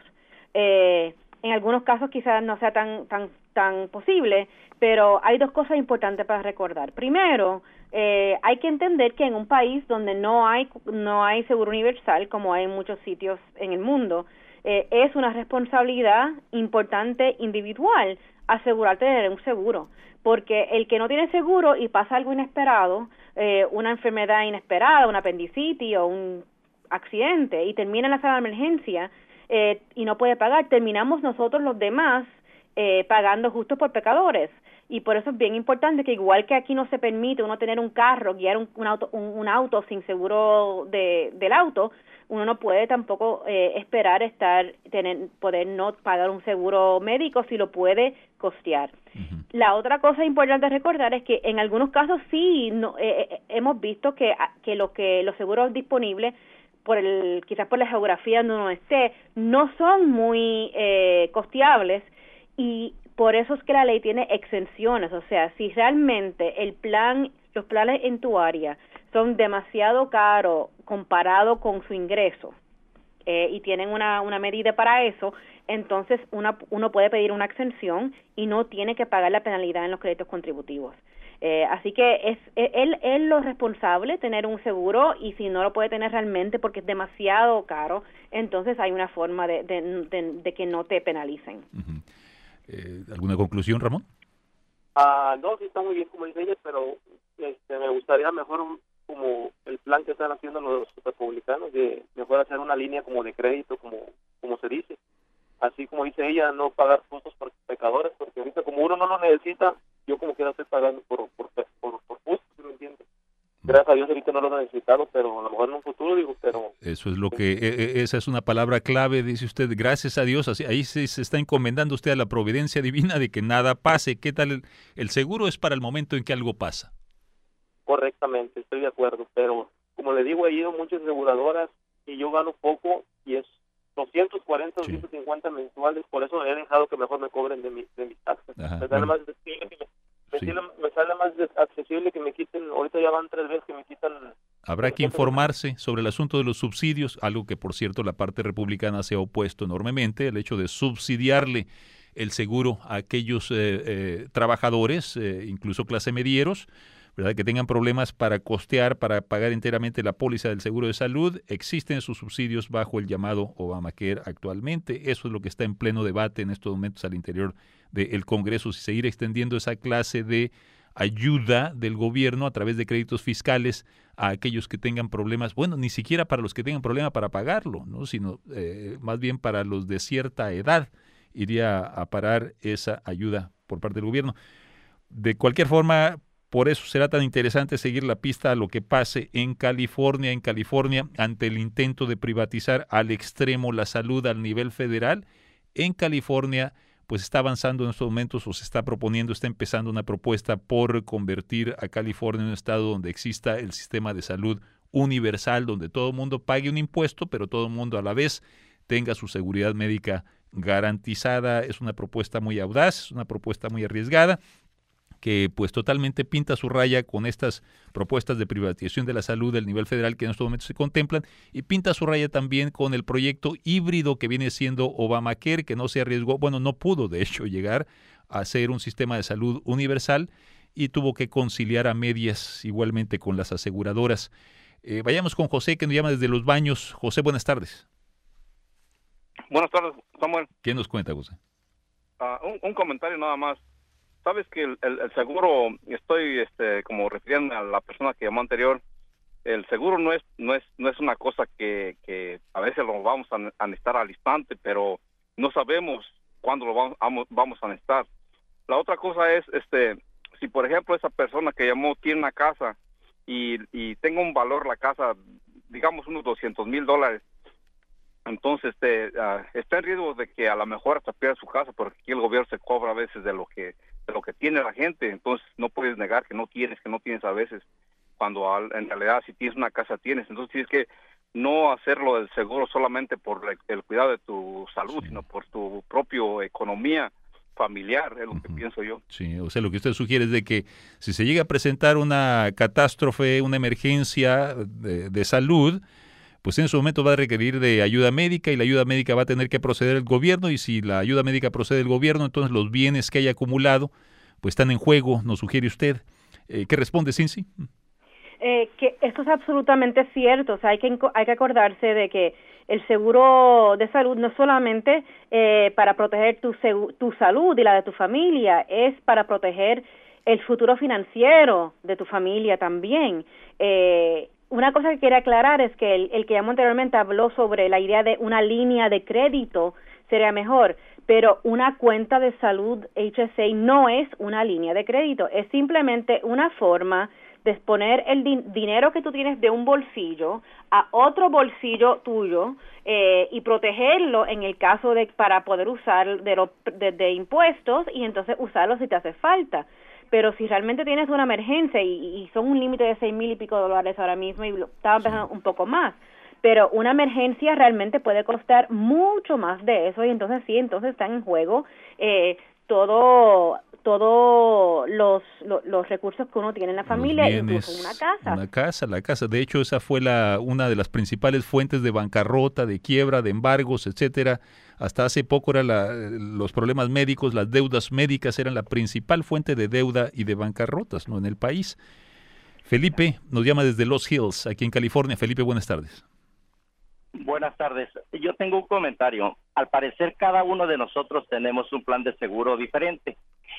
En algunos casos quizás no sea tan posible, pero hay 2 cosas importantes para recordar. Primero, hay que entender que en un país donde no hay seguro universal, como hay en muchos sitios en el mundo, es una responsabilidad importante individual asegurarte de tener un seguro, porque el que no tiene seguro y pasa algo inesperado, una enfermedad inesperada, una apendicitis o un accidente, y termina en la sala de emergencia, y no puede pagar, terminamos nosotros los demás pagando justo por pecadores. Y por eso es bien importante que, igual que aquí no se permite uno tener un carro, guiar un auto sin seguro del auto, uno no puede tampoco esperar poder no pagar un seguro médico si lo puede costear. Uh-huh. La otra cosa importante a recordar es que en algunos casos sí hemos visto que los seguros disponibles, quizás por la geografía donde uno esté, no son muy costeables, y por eso es que la ley tiene exenciones. O sea, si realmente los planes en tu área son demasiado caros comparado con su ingreso, y tienen una medida para eso, entonces uno puede pedir una exención y no tiene que pagar la penalidad en los créditos contributivos. Así que es lo responsable tener un seguro, y si no lo puede tener realmente porque es demasiado caro, entonces hay una forma de que no te penalicen. Uh-huh. ¿Alguna conclusión, Ramón? No, sí está muy bien como dice ella, pero me gustaría mejor como el plan que están haciendo los republicanos, de mejor hacer una línea como de crédito, como se dice. Así como dice ella, no pagar justos por pecadores, porque ahorita como uno no lo necesita, yo como quiera estoy pagando por justos, ¿me entiendes? Gracias a Dios ahorita no lo he necesitado, pero a lo mejor en un futuro digo, pero... Eso es lo que, esa es una palabra clave, dice usted, gracias a Dios, así, ahí se está encomendando usted a la providencia divina de que nada pase. ¿Qué tal? El seguro es para el momento en que algo pasa. Correctamente, estoy de acuerdo, pero como le digo, he ido a muchas aseguradoras y yo gano poco y es 240 o 250 mensuales, por eso he dejado que mejor me cobren de mis taxas. Me sale más accesible que me quiten, ahorita ya van 3 veces que me quitan. Habrá que informarse sobre el asunto de los subsidios, algo que por cierto la parte republicana se ha opuesto enormemente, el hecho de subsidiarle el seguro a aquellos trabajadores, incluso clase medieros, ¿verdad?, que tengan problemas para costear, para pagar enteramente la póliza del seguro de salud. Existen sus subsidios bajo el llamado Obamacare actualmente. Eso es lo que está en pleno debate en estos momentos al interior del Congreso, si seguir extendiendo esa clase de ayuda del gobierno a través de créditos fiscales a aquellos que tengan problemas, bueno, ni siquiera para los que tengan problema para pagarlo, ¿no?, sino más bien para los de cierta edad iría a parar esa ayuda por parte del gobierno. De cualquier forma, por eso será tan interesante seguir la pista a lo que pase en California. En California, ante el intento de privatizar al extremo la salud al nivel federal, en California pues está avanzando en estos momentos, o se está proponiendo, está empezando una propuesta por convertir a California en un estado donde exista el sistema de salud universal, donde todo el mundo pague un impuesto, pero todo el mundo a la vez tenga su seguridad médica garantizada. Es una propuesta muy audaz, es una propuesta muy arriesgada, que pues totalmente pinta su raya con estas propuestas de privatización de la salud del nivel federal que en estos momentos se contemplan, y pinta su raya también con el proyecto híbrido que viene siendo Obamacare, que no se arriesgó, bueno, no pudo de hecho llegar a ser un sistema de salud universal y tuvo que conciliar a medias igualmente con las aseguradoras. Vayamos con José, que nos llama desde Los Baños. José, buenas tardes. Buenas tardes, Samuel. ¿Qué nos cuenta, José? Un comentario nada más. Sabes que el seguro, estoy como refiriéndome a la persona que llamó anterior, el seguro no es una cosa que a veces lo vamos a necesitar al instante, pero no sabemos cuándo lo vamos a necesitar. La otra cosa es, si por ejemplo esa persona que llamó tiene una casa y tenga un valor la casa, digamos unos $200,000, entonces está en riesgo de que a lo mejor hasta pierda su casa, porque aquí el gobierno se cobra a veces de lo que tiene la gente. Entonces no puedes negar que no tienes a veces, cuando en realidad si tienes una casa tienes. Entonces tienes que no hacerlo del seguro solamente por el cuidado de tu salud, sino por tu propia economía familiar, es lo que pienso yo. Sí, o sea, lo que usted sugiere es de que si se llega a presentar una catástrofe, una emergencia de salud, pues en su momento va a requerir de ayuda médica, y la ayuda médica va a tener que proceder el gobierno, y si la ayuda médica procede del gobierno, entonces los bienes que haya acumulado pues están en juego, nos sugiere usted. ¿Qué responde, Cincy? Que esto es absolutamente cierto. O sea, hay que acordarse de que el seguro de salud no es solamente para proteger tu salud y la de tu familia, es para proteger el futuro financiero de tu familia también. Una cosa que quería aclarar es que el que llamó anteriormente habló sobre la idea de una línea de crédito sería mejor, pero una cuenta de salud HSA no es una línea de crédito, es simplemente una forma de exponer el dinero que tú tienes de un bolsillo a otro bolsillo tuyo y protegerlo en el caso de para poder usar de impuestos, y entonces usarlo si te hace falta. Pero si realmente tienes una emergencia y son un límite de $6,000 y pico ahora mismo, y estaban pensando un poco más, pero una emergencia realmente puede costar mucho más de eso, y entonces sí, entonces están en juego todos los recursos que uno tiene en la familia, incluso una casa. La casa. De hecho, esa fue una de las principales fuentes de bancarrota, de quiebra, de embargos, etcétera. Hasta hace poco los problemas médicos, las deudas médicas eran la principal fuente de deuda y de bancarrotas, ¿no?, en el país. Felipe nos llama desde Los Hills, aquí en California. Felipe, buenas tardes. Buenas tardes. Yo tengo un comentario. Al parecer, cada uno de nosotros tenemos un plan de seguro diferente.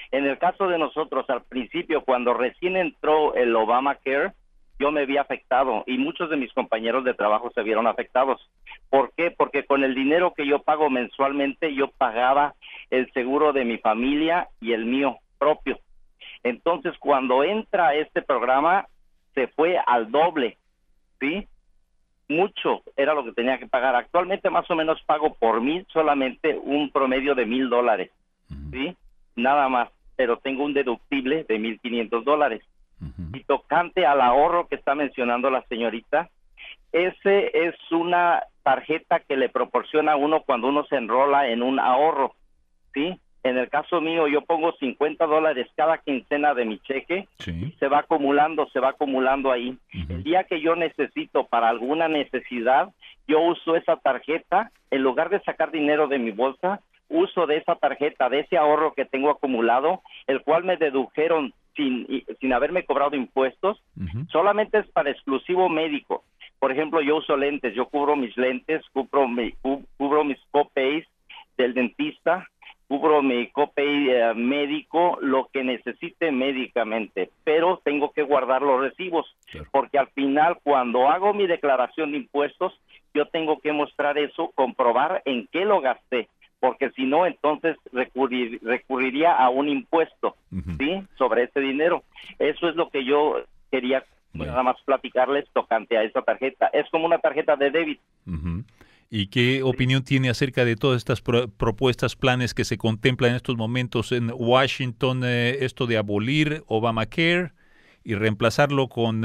En el caso de nosotros, al principio, cuando recién entró el Obamacare, yo me vi afectado y muchos de mis compañeros de trabajo se vieron afectados. ¿Por qué? Porque con el dinero que yo pago mensualmente, yo pagaba el seguro de mi familia y el mío propio. Entonces, cuando entra este programa, se fue al doble, ¿sí? Mucho era lo que tenía que pagar. Actualmente más o menos pago por mí solamente un promedio de $1,000, ¿sí? Nada más, pero tengo un deductible de $1,500. Y tocante al ahorro que está mencionando la señorita, ese es una tarjeta que le proporciona a uno cuando uno se enrola en un ahorro, ¿sí? En el caso mío, yo pongo $50 cada quincena de mi cheque, Sí. se va acumulando ahí. El día que yo necesito para alguna necesidad, yo uso esa tarjeta, en lugar de sacar dinero de mi bolsa, uso de esa tarjeta, de ese ahorro que tengo acumulado, el cual me dedujeron sin haberme cobrado impuestos, solamente es para exclusivo médico. Por ejemplo, yo uso lentes, yo cubro mis lentes, cubro mis copays del dentista, cubro mi copay médico, lo que necesite médicamente, pero tengo que guardar los recibos, porque al final, cuando hago mi declaración de impuestos, yo tengo que mostrar eso, comprobar en qué lo gasté, porque si no, entonces recurriría a un impuesto, ¿sí?, sobre ese dinero. Eso es lo que yo quería nada más platicarles tocante a esa tarjeta. Es como una tarjeta de débito. ¿Y qué opinión tiene acerca de todas estas propuestas, planes que se contemplan en estos momentos en Washington, esto de abolir Obamacare y reemplazarlo con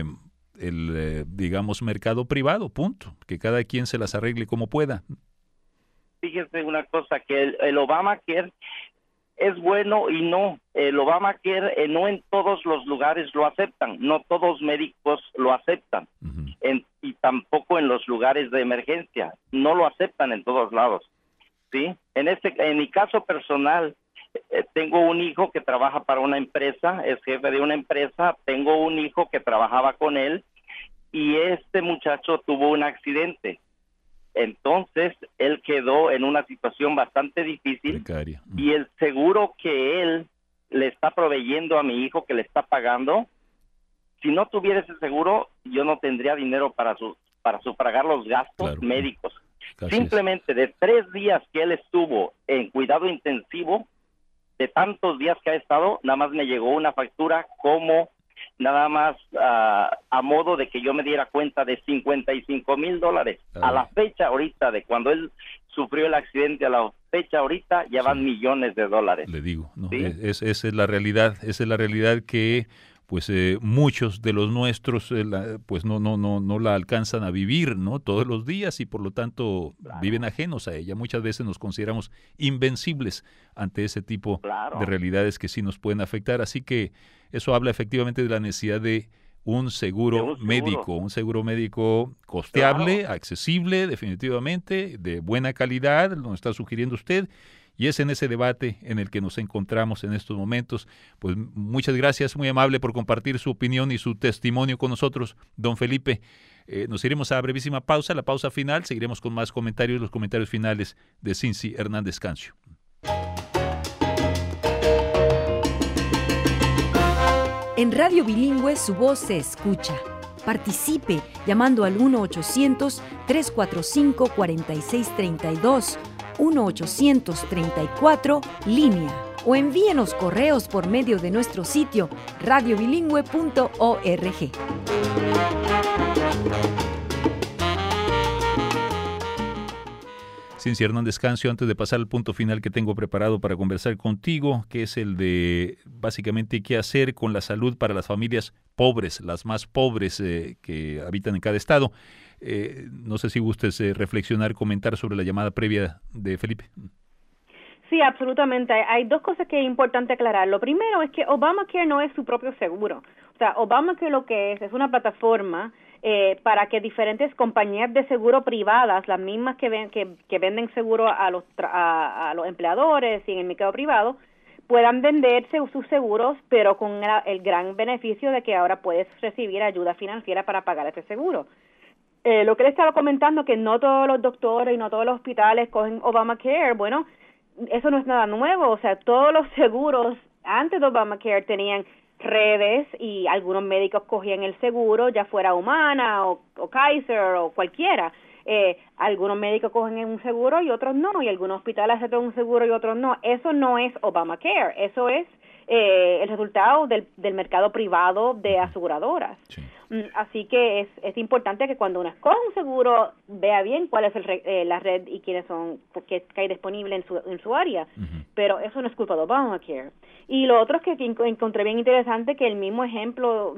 digamos, mercado privado, punto? Que cada quien se las arregle como pueda. Fíjese una cosa, que el Obamacare es bueno y no. El Obamacare no en todos los lugares lo aceptan, no todos médicos lo aceptan, y tampoco en los lugares de emergencia, no lo aceptan en todos lados, ¿sí? En mi caso personal, tengo un hijo que trabaja para una empresa, es jefe de una empresa, tengo un hijo que trabajaba con él, y este muchacho tuvo un accidente. Entonces, él quedó en una situación bastante difícil. Precaria. Y el seguro que él le está proveyendo a mi hijo, que le está pagando, si no tuviera ese seguro, yo no tendría dinero para sufragar los gastos médicos. Simplemente de 3 días que él estuvo en cuidado intensivo, de tantos días que ha estado, nada más me llegó una factura como nada más a modo de que yo me diera cuenta de $55,000. A la fecha ahorita de cuando él sufrió el accidente, a la fecha ahorita ya van millones de dólares. Le digo, ¿no? ¿Sí? Esa es la realidad, que pues muchos de los nuestros pues no la alcanzan a vivir, ¿no?, todos los días, y por lo tanto viven ajenos a ella. Muchas veces nos consideramos invencibles ante ese tipo de realidades que sí nos pueden afectar, así que eso habla efectivamente de la necesidad de un seguro médico costeable, accesible, definitivamente, de buena calidad, lo está sugiriendo usted. Y es en ese debate en el que nos encontramos en estos momentos. Pues muchas gracias, muy amable por compartir su opinión y su testimonio con nosotros, don Felipe. Nos iremos a la brevísima pausa, la pausa final. Seguiremos con más comentarios, los comentarios finales de Cincy Hernández Cancio. En Radio Bilingüe su voz se escucha. Participe llamando al 1-800-345-4632, 1-834-LÍNEA, o envíenos correos por medio de nuestro sitio radiobilingüe.org. Cincy Hernández Cancio, antes de pasar al punto final que tengo preparado para conversar contigo, que es el de básicamente qué hacer con la salud para las familias pobres, las más pobres que habitan en cada estado. No sé si gustes reflexionar, comentar sobre la llamada previa de Felipe. Sí, absolutamente. Hay 2 cosas que es importante aclarar. Lo primero es que Obamacare no es su propio seguro. O sea, Obamacare lo que es una plataforma para que diferentes compañías de seguro privadas, las mismas que venden seguro a los empleadores y en el mercado privado, puedan venderse sus seguros, pero con el gran beneficio de que ahora puedes recibir ayuda financiera para pagar ese seguro. Lo que le estaba comentando, que no todos los doctores y no todos los hospitales cogen Obamacare, bueno, eso no es nada nuevo. O sea, todos los seguros antes de Obamacare tenían redes y algunos médicos cogían el seguro, ya fuera Humana o Kaiser o cualquiera. Algunos médicos cogen un seguro y otros no, y algunos hospitales aceptan un seguro y otros no. Eso no es Obamacare, eso es el resultado del mercado privado de aseguradoras. Sí. Así que es importante que cuando uno escoge un seguro vea bien cuál es la red y quiénes son, qué hay disponible en su área. Pero eso no es culpa de Obamacare. Y lo otro es que encontré bien interesante que el mismo ejemplo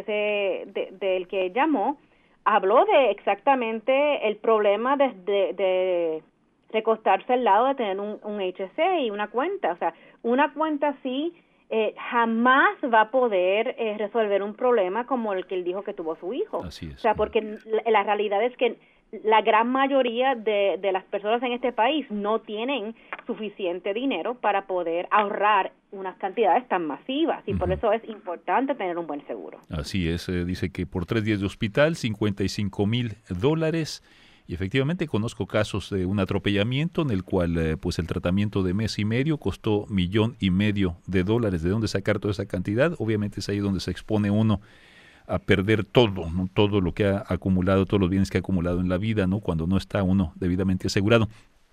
del que llamó habló de exactamente el problema de recostarse al lado de tener un HSA y una cuenta. O sea, una cuenta así jamás va a poder resolver un problema como el que él dijo que tuvo su hijo. Así es. O sea, porque la realidad es que la gran mayoría de las personas en este país no tienen suficiente dinero para poder ahorrar unas cantidades tan masivas y por eso es importante tener un buen seguro. Así es, dice que por 3 días de hospital, $55,000 y efectivamente conozco casos de un atropellamiento en el cual pues el tratamiento de mes y medio costó $1,500,000. ¿De dónde sacar toda esa cantidad? Obviamente es ahí donde se expone uno a perder todo, ¿no? Todo lo que ha acumulado, todos los bienes que ha acumulado en la vida, ¿no? Cuando no está uno debidamente asegurado.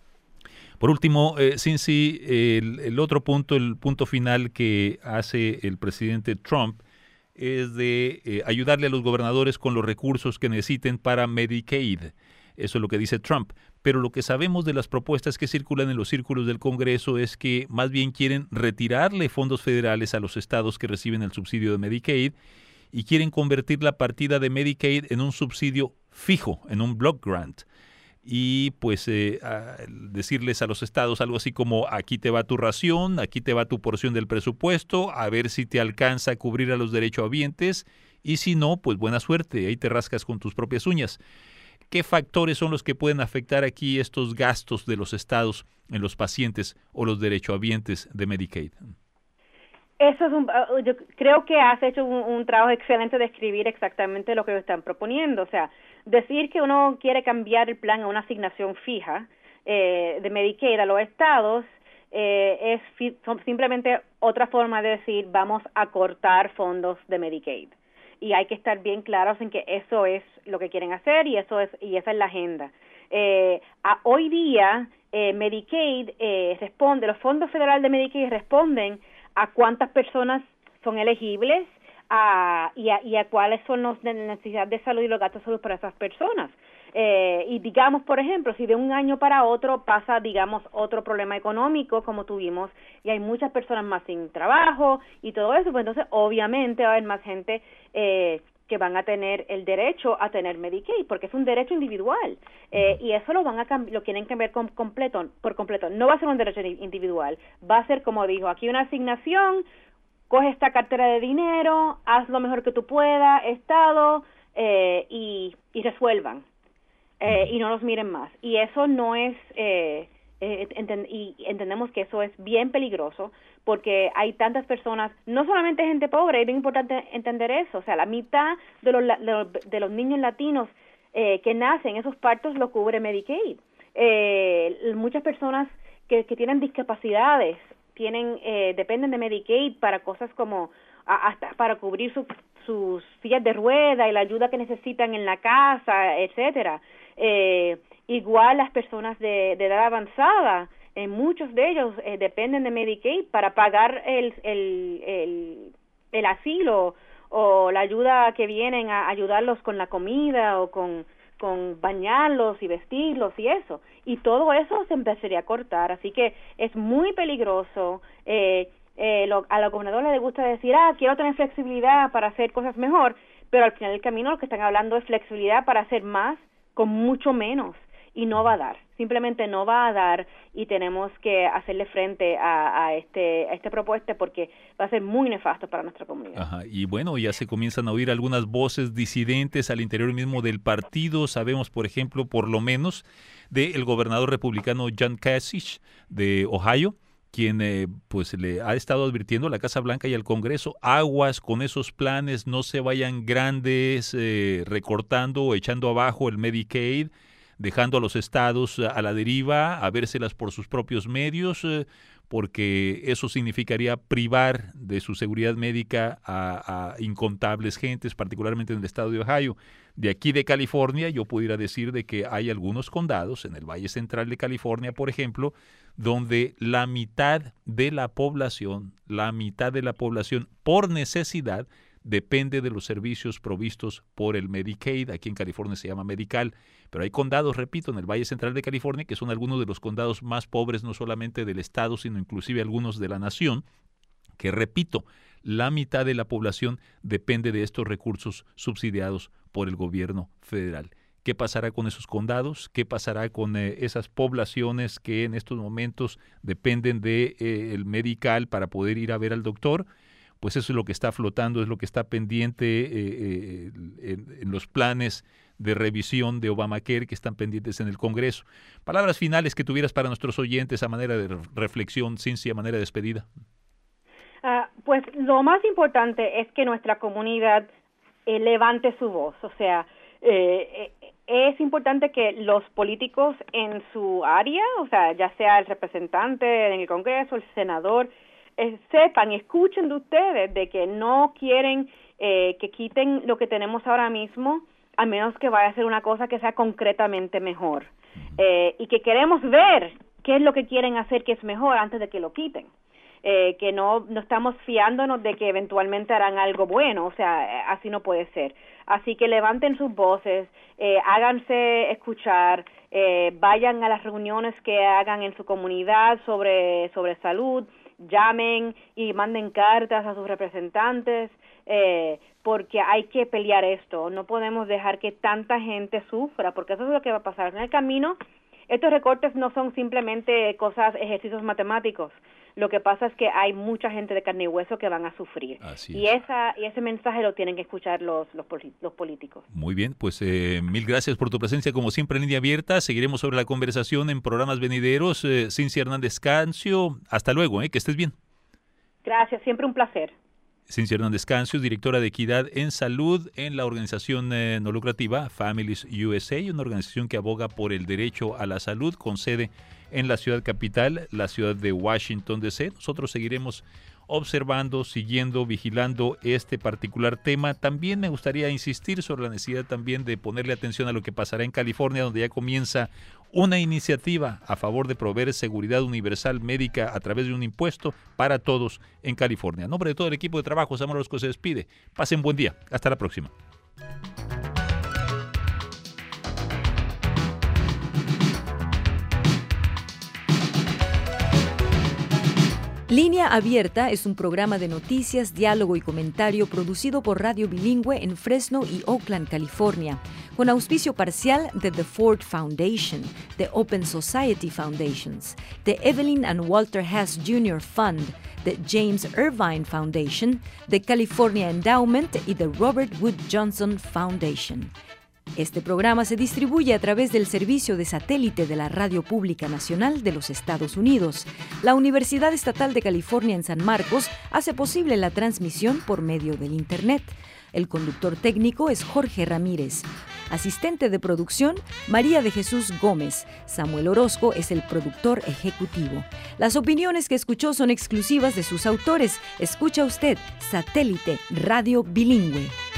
Por último, Cincy, el otro punto, el punto final que hace el presidente Trump es de ayudarle a los gobernadores con los recursos que necesiten para Medicaid. Eso es lo que dice Trump. Pero lo que sabemos de las propuestas que circulan en los círculos del Congreso es que más bien quieren retirarle fondos federales a los estados que reciben el subsidio de Medicaid y quieren convertir la partida de Medicaid en un subsidio fijo, en un block grant. Y pues decirles a los estados algo así como aquí te va tu ración, aquí te va tu porción del presupuesto, a ver si te alcanza a cubrir a los derechohabientes y si no, pues buena suerte, ahí te rascas con tus propias uñas. ¿Qué factores son los que pueden afectar aquí estos gastos de los estados en los pacientes o los derechohabientes de Medicaid? Eso es yo creo que has hecho un trabajo excelente de escribir exactamente lo que están proponiendo. O sea, decir que uno quiere cambiar el plan a una asignación fija de Medicaid a los estados es simplemente otra forma de decir vamos a cortar fondos de Medicaid. Y hay que estar bien claros en que eso es lo que quieren hacer y esa es la agenda. Hoy día Medicaid responde, los fondos federales de Medicaid responden a cuántas personas son elegibles y a cuáles son las necesidades de salud y los gastos de salud para esas personas. Y digamos, por ejemplo, si de un año para otro pasa, digamos, otro problema económico como tuvimos y hay muchas personas más sin trabajo y todo eso, pues entonces obviamente va a haber más gente que van a tener el derecho a tener Medicaid, porque es un derecho individual y eso lo quieren cambiar por completo. No va a ser un derecho individual, va a ser como dijo, aquí una asignación, coge esta cartera de dinero, haz lo mejor que tú puedas, Estado, y resuelvan. Y no nos miren más. Y eso no es, y entendemos que eso es bien peligroso porque hay tantas personas, no solamente gente pobre, es bien importante entender eso. O sea, la mitad de los niños latinos que nacen, esos partos lo cubre Medicaid. Muchas personas que tienen discapacidades dependen de Medicaid para cosas como hasta para cubrir sus sillas de rueda y la ayuda que necesitan en la casa, etcétera. Igual las personas de edad avanzada, muchos de ellos dependen de Medicaid para pagar el asilo o la ayuda que vienen a ayudarlos con la comida o con bañarlos y vestirlos y eso. Y todo eso se empezaría a cortar, así que es muy peligroso. A los gobernadores les gusta decir, quiero tener flexibilidad para hacer cosas mejor, pero al final del camino lo que están hablando es flexibilidad para hacer más con mucho menos y no va a dar, simplemente no va a dar y tenemos que hacerle frente a esta propuesta porque va a ser muy nefasto para nuestra comunidad. Ajá. Y bueno, ya se comienzan a oír algunas voces disidentes al interior mismo del partido. Sabemos, por ejemplo, por lo menos del gobernador republicano John Kasich de Ohio, quien pues le ha estado advirtiendo a la Casa Blanca y al Congreso, aguas con esos planes, no se vayan grandes recortando o echando abajo el Medicaid, dejando a los estados a la deriva, a vérselas por sus propios medios, porque eso significaría privar de su seguridad médica a incontables gentes, particularmente en el estado de Ohio. De aquí de California, yo pudiera decir de que hay algunos condados, en el Valle Central de California, por ejemplo, donde la mitad de la población por necesidad depende de los servicios provistos por el Medicaid. Aquí en California se llama Medical, pero hay condados, repito, en el Valle Central de California, que son algunos de los condados más pobres, no solamente del estado, sino inclusive algunos de la nación, que, repito, la mitad de la población depende de estos recursos subsidiados por el gobierno federal. ¿Qué pasará con esos condados? ¿Qué pasará con esas poblaciones que en estos momentos dependen de el Medical para poder ir a ver al doctor? Pues eso es lo que está flotando, es lo que está pendiente en los planes de revisión de Obamacare que están pendientes en el Congreso. Palabras finales que tuvieras para nuestros oyentes a manera de reflexión, Cincy, a manera de despedida. Pues lo más importante es que nuestra comunidad levante su voz. O sea, es importante que los políticos en su área, o sea, ya sea el representante en el Congreso, el senador, sepan y escuchen de ustedes de que no quieren que quiten lo que tenemos ahora mismo, a menos que vaya a ser una cosa que sea concretamente mejor. Y que queremos ver qué es lo que quieren hacer que es mejor antes de que lo quiten. Que no estamos fiándonos de que eventualmente harán algo bueno, o sea, así no puede ser. Así que levanten sus voces, háganse escuchar, vayan a las reuniones que hagan en su comunidad sobre salud, llamen y manden cartas a sus representantes, porque hay que pelear esto. No podemos dejar que tanta gente sufra, porque eso es lo que va a pasar. En el camino, estos recortes no son simplemente ejercicios matemáticos. Lo que pasa es que hay mucha gente de carne y hueso que van a sufrir. Y ese mensaje lo tienen que escuchar los políticos. Muy bien, pues mil gracias por tu presencia, como siempre, en Línea Abierta. Seguiremos sobre la conversación en programas venideros. Cincy Hernández Cancio, hasta luego, que estés bien. Gracias, siempre un placer. Cincy Hernández Cancio, directora de Equidad en Salud en la organización no lucrativa Families USA, una organización que aboga por el derecho a la salud con sede en la ciudad capital, la ciudad de Washington, D.C. Nosotros seguiremos observando, siguiendo, vigilando este particular tema. También me gustaría insistir sobre la necesidad también de ponerle atención a lo que pasará en California, donde ya comienza una iniciativa a favor de proveer seguridad universal médica a través de un impuesto para todos en California. En nombre de todo el equipo de trabajo, Samuel Orozco se despide. Pasen buen día. Hasta la próxima. Línea Abierta es un programa de noticias, diálogo y comentario producido por Radio Bilingüe en Fresno y Oakland, California, con auspicio parcial de The Ford Foundation, The Open Society Foundations, The Evelyn and Walter Hess Jr. Fund, The James Irvine Foundation, The California Endowment y The Robert Wood Johnson Foundation. Este programa se distribuye a través del servicio de satélite de la Radio Pública Nacional de los Estados Unidos. La Universidad Estatal de California en San Marcos hace posible la transmisión por medio del Internet. El conductor técnico es Jorge Ramírez. Asistente de producción, María de Jesús Gómez. Samuel Orozco es el productor ejecutivo. Las opiniones que escuchó son exclusivas de sus autores. Escucha usted Satélite Radio Bilingüe.